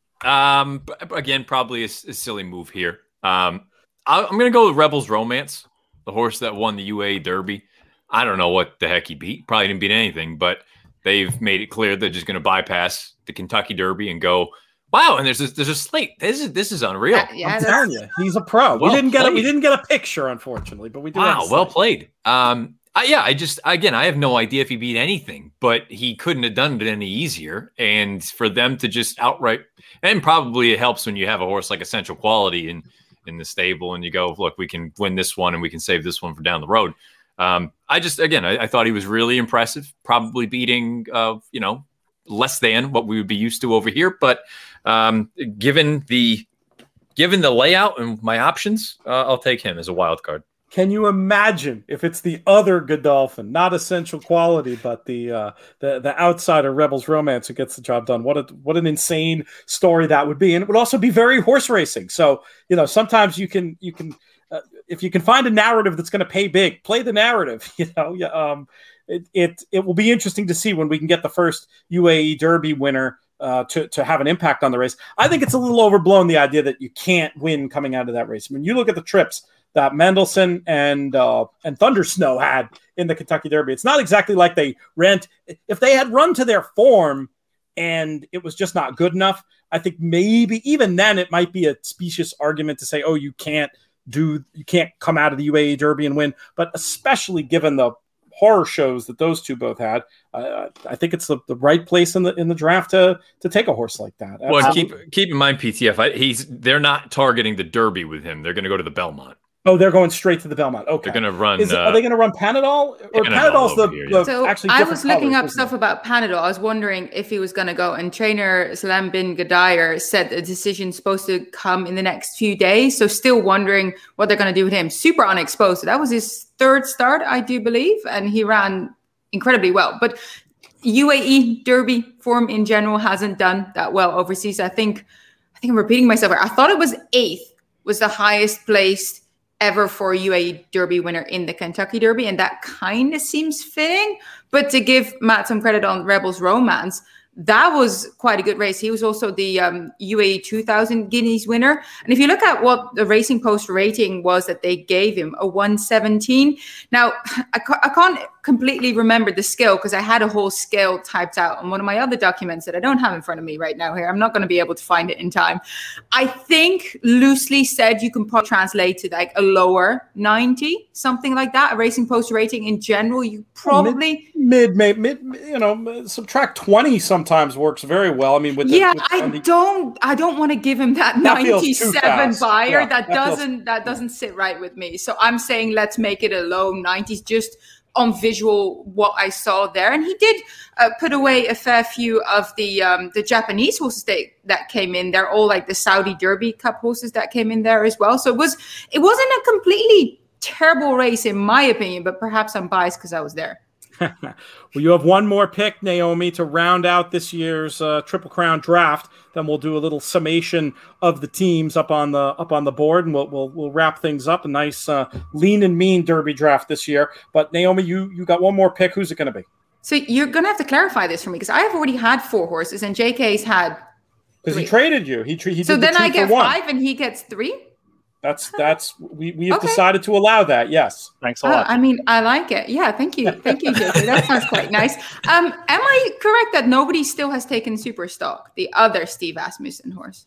Um, again, probably a, a silly move here. Um, I, I'm going to go with Rebels Romance, the horse that won the U A Derby. I don't know what the heck he beat. Probably didn't beat anything, but they've made it clear they're just going to bypass the Kentucky Derby and go, wow! And there's a, there's a slate. This is this is unreal. Uh, yeah, I'm telling you, he's a pro. Well we didn't played. get a, we didn't get a picture, unfortunately, but we do. Wow, well played. Um, I, yeah, I just again, I have no idea if he beat anything, but he couldn't have done it any easier. And for them to just outright, and probably it helps when you have a horse like Essential Quality in in the stable, and you go, look, we can win this one, and we can save this one for down the road. Um, I just, again, I, I thought he was really impressive, probably beating, uh, you know, less than what we would be used to over here. But um, given the given the layout and my options, uh, I'll take him as a wild card. Can you imagine if it's the other Godolphin, not Essential Quality, but the uh, the the outsider Rebels Romance who gets the job done? What a what an insane story that would be, and it would also be very horse racing. So you know, sometimes you can you can. Uh, if you can find a narrative that's going to pay big, play the narrative. You know, um, it, it it will be interesting to see when we can get the first U A E Derby winner uh, to to have an impact on the race. I think it's a little overblown, the idea that you can't win coming out of that race. I mean, you look at the trips that Mendelssohn and uh, and Thunder Snow had in the Kentucky Derby. It's not exactly like they ran. T- if they had run to their form and it was just not good enough, I think maybe even then it might be a specious argument to say, oh, you can't. Do you can't come out of the U A E Derby and win, but especially given the horror shows that those two both had, uh, I think it's the, the right place in the in the draft to to take a horse like that. Absolutely. Well, keep keep in mind, P T F, I, he's they're not targeting the Derby with him. They're going to go to the Belmont. Oh, they're going straight to the Belmont. Okay, they're going to run. Is it, uh, are they going to run Panadol? Or Panadol's the, here, the yeah. so actually I was looking colors, up stuff it? about Panadol. I was wondering if he was going to go, and trainer Salam bin Gadayer said the decision's supposed to come in the next few days. So still wondering what they're going to do with him. Super unexposed. So that was his third start, I do believe, and he ran incredibly well. But U A E Derby form in general hasn't done that well overseas. I think I think I'm repeating myself. I thought it was eighth was the highest placed ever for a U A E Derby winner in the Kentucky Derby, and that kind of seems fitting. But to give Matt some credit on Rebels Romance, that was quite a good race. He was also the um, U A E two thousand Guineas winner. And if you look at what the Racing Post rating was that they gave him, a one seventeen. Now, I, ca- I can't completely remember the scale because I had a whole scale typed out on one of my other documents that I don't have in front of me right now here. I'm not going to be able to find it in time. I think loosely said you can probably translate to like a lower ninety, something like that. A Racing Post rating in general, you probably... Mid, mid, mid, mid you know, subtract twenty sometimes works very well. I mean, with the, yeah, with I the, don't, I don't want to give him that, that ninety-seven buyer. Yeah, that, that doesn't, feels... that doesn't sit right with me. So I'm saying let's make it a low nineties, just on visual what I saw there. And he did uh, put away a fair few of the um, the Japanese horses that, that came in. They're all like the Saudi Derby Cup horses that came in there as well. So it was it wasn't a completely terrible race in my opinion, but perhaps I'm biased because I was there. Well, you have one more pick, Naomi, to round out this year's uh, Triple Crown draft. Then we'll do a little summation of the teams up on the up on the board, and we'll we'll, we'll wrap things up. A nice uh, lean and mean Derby draft this year. But Naomi, you you got one more pick. Who's it going to be? So you're going to have to clarify this for me because I have already had four horses, and J K's had because he traded you. He he so did then the I get one. five, and he gets three. That's that's we we have okay. decided to allow that. Yes. Thanks a lot. Oh, I mean, I like it. Yeah, thank you, thank you, J K. That sounds quite nice. Um, am I correct that nobody still has taken Superstock, the other Steve Asmussen horse?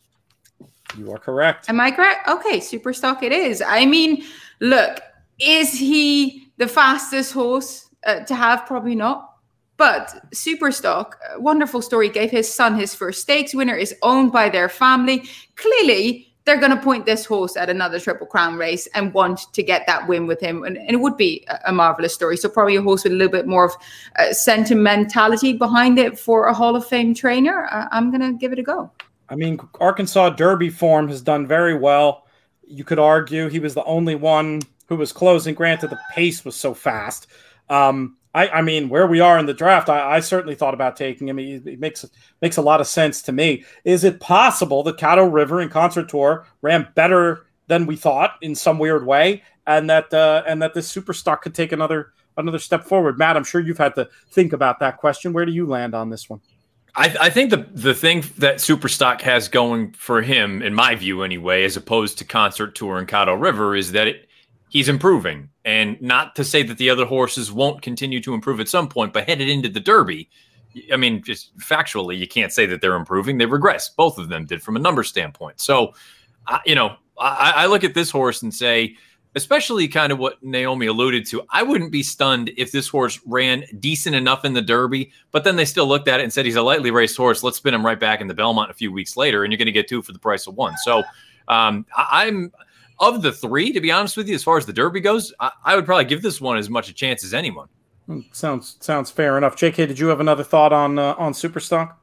You are correct. Am I correct? Okay, Superstock it is. I mean, look, is he the fastest horse uh, to have? Probably not. But Superstock, a wonderful story, gave his son his first stakes winner, is owned by their family. Clearly, they're going to point this horse at another Triple Crown race and want to get that win with him. And, and it would be a, a marvelous story. So probably a horse with a little bit more of uh, sentimentality behind it for a Hall of Fame trainer. Uh, I'm going to give it a go. I mean, Arkansas Derby form has done very well. You could argue he was the only one who was closing. Granted, the pace was so fast. Um, I, I mean, where we are in the draft, I, I certainly thought about taking him. He, it makes it makes a lot of sense to me. Is it possible that Caddo River and Concert Tour ran better than we thought in some weird way, and that uh, and that this super stock could take another another step forward? Matt, I'm sure you've had to think about that question. Where do you land on this one? I, I think the the thing that Superstock has going for him, in my view anyway, as opposed to Concert Tour and Caddo River, is that it, he's improving. And not to say that the other horses won't continue to improve at some point, but headed into the Derby, I mean, just factually, you can't say that they're improving. They regress. Both of them did from a number standpoint. So, uh, you know, I, I look at this horse and say, especially kind of what Naomi alluded to, I wouldn't be stunned if this horse ran decent enough in the Derby, but then they still looked at it and said, he's a lightly raced horse. Let's spin him right back in the Belmont a few weeks later, and you're going to get two for the price of one. So um, I, I'm of the three, to be honest with you, as far as the Derby goes, I, I would probably give this one as much a chance as anyone. Sounds sounds fair enough. J K, did you have another thought on uh, on Superstock?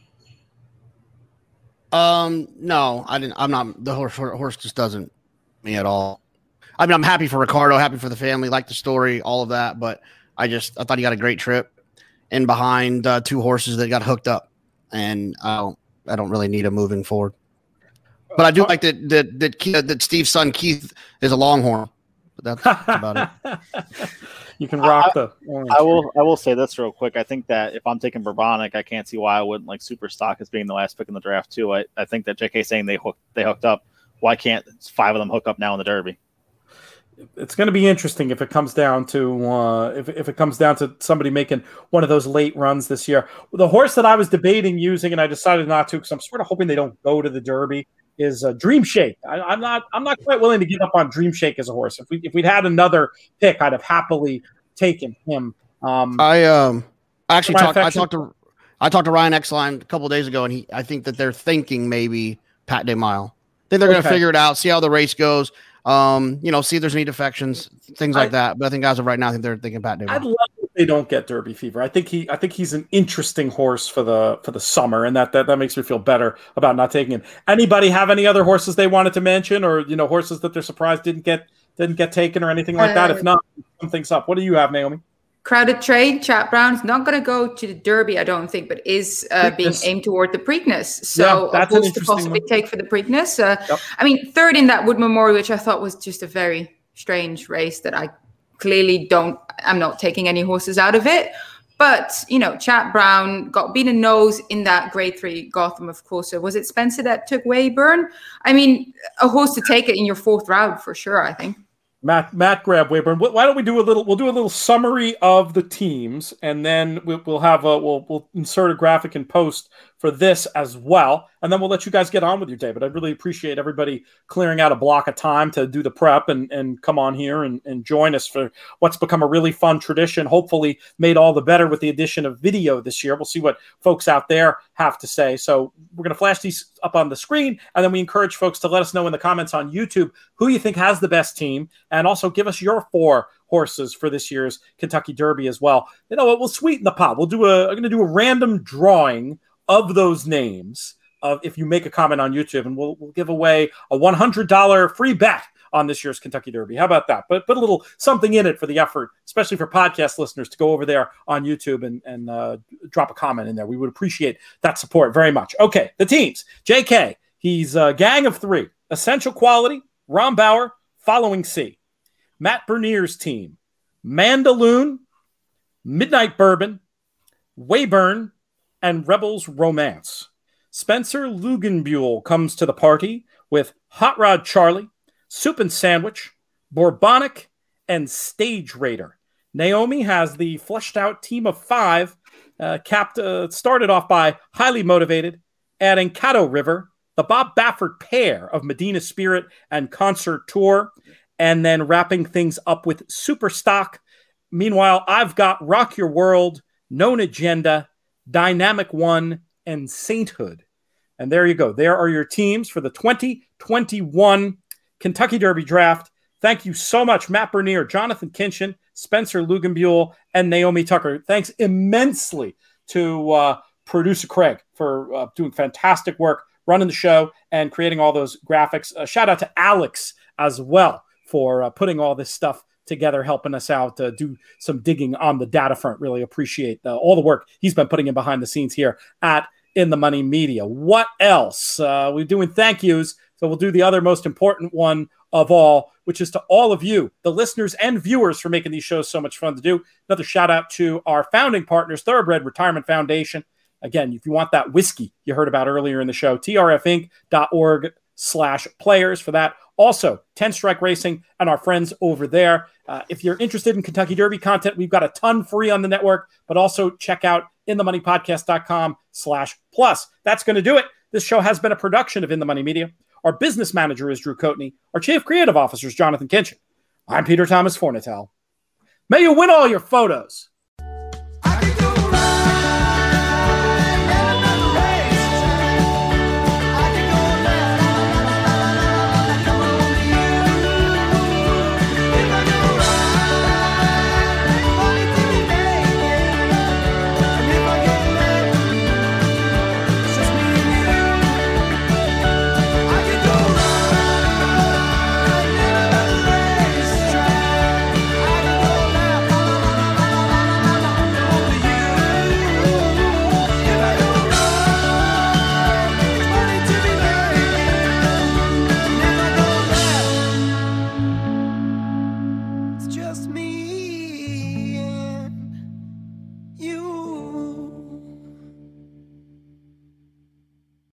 Um, no, I didn't. I'm not. The horse horse just doesn't me at all. I mean, I'm happy for Ricardo, happy for the family, like the story, all of that. But I just I thought he got a great trip in behind uh, two horses that got hooked up, and I don't I don't really need him moving forward. But I do like that that that, Keith, that Steve's son Keith is a Longhorn. But that's, that's about it. You can rock I, the orange. I will. I will say this real quick. I think that if I'm taking Bourbonic, I can't see why I wouldn't like Superstock as being the last pick in the draft too. I, I think that J K saying they hooked they hooked up. Why can't five of them hook up now in the Derby? It's going to be interesting if it comes down to uh, if if it comes down to somebody making one of those late runs this year. The horse that I was debating using, and I decided not to because I'm sort of hoping they don't go to the Derby, is uh, Dream Shake. I, I'm not I'm not quite willing to give up on Dream Shake as a horse. If we if we'd had another pick, I'd have happily taken him. Um, I um I actually talked I talked to I talked to Ryan Exline a couple of days ago, and he I think that they're thinking maybe Pat Day Mile. I think they're going to Okay. figure it out, see how the race goes. Um, you know, see if there's any defections, things like I, that. But I think as of right now, I think they're thinking Pat Day Mile. I'd love if they don't get Derby fever. I think he I think he's an interesting horse for the for the summer, and that that, that makes me feel better about not taking him. Anybody have any other horses they wanted to mention, or you know, horses that they're surprised didn't get didn't get taken or anything like uh, that? If not, sum things up. What do you have, Naomi? Crowded Trade, Chat Brown's not going to go to the Derby, I don't think, but is uh, being aimed toward the Preakness. So yeah, that's what's the possibly one. Take for the Preakness? Uh, yep. I mean, third in that Wood Memorial, which I thought was just a very strange race that I clearly don't, I'm not taking any horses out of it. But, you know, Chat Brown got beaten nose in that grade three Gotham, of course. So was it Spencer that took Weyburn? I mean, a horse to take it in your fourth round for sure, I think. Matt, Matt, grab Weyburn. Why don't we do a little? We'll do a little summary of the teams, and then we'll, we'll have a we'll we'll insert a graphic and post for this as well, and then we'll let you guys get on with your day. But I really appreciate everybody clearing out a block of time to do the prep and and come on here and, and join us for what's become a really fun tradition. Hopefully, made all the better with the addition of video this year. We'll see what folks out there have to say. So we're going to flash these up on the screen, and then we encourage folks to let us know in the comments on YouTube who you think has the best team. And also give us your four horses for this year's Kentucky Derby as well. You know what? We'll sweeten the pot. We'll do a. I'm going to do a random drawing of those names. Of if you make a comment on YouTube, and we'll we'll give away a one hundred dollars free bet on this year's Kentucky Derby. How about that? But put a little something in it for the effort, especially for podcast listeners to go over there on YouTube and and uh, drop a comment in there. We would appreciate that support very much. Okay, the teams. J K. He's a gang of three. Essential Quality, Rombauer, Following C. Matt Bernier's team, Mandaloon, Midnight Bourbon, Weyburn, and Rebels Romance. Spencer Lugenbuehl comes to the party with Hot Rod Charlie, Soup and Sandwich, Bourbonic, and Stage Raider. Naomi has the fleshed out team of five, uh, capped, uh, started off by Highly Motivated, adding Caddo River, the Bob Baffert pair of Medina Spirit and Concert Tour, and then wrapping things up with Superstock. Meanwhile, I've got Rock Your World, Known Agenda, Dynamic One, and Sainthood. And there you go. There are your teams for the twenty twenty-one Kentucky Derby Draft. Thank you so much, Matt Bernier, Jonathan Kinchin, Spencer Lugenbuehl, and Naomi Tucker. Thanks immensely to uh, producer Craig for uh, doing fantastic work, running the show, and creating all those graphics. Uh, shout out to Alex as well for uh, putting all this stuff together helping us out to do some digging on the data front. Really appreciate the, all the work he's been putting in behind the scenes here at In the Money Media. What else? Uh, we're doing thank yous, so we'll do the other most important one of all, which is to all of you, the listeners and viewers, for making these shows so much fun to do. Another shout out to our founding partners, Thoroughbred Retirement Foundation. Again, if you want that whiskey you heard about earlier in the show, T R F inc dot org slash players for that. Also, ten Strike Racing and our friends over there. Uh, if you're interested in Kentucky Derby content, we've got a ton free on the network, but also check out inthemoneypodcast.com slash plus. That's going to do it. This show has been a production of In the Money Media. Our business manager is Drew Coatney. Our chief creative officer is Jonathan Kinchin. I'm Peter Thomas Fornatale. May you win all your photos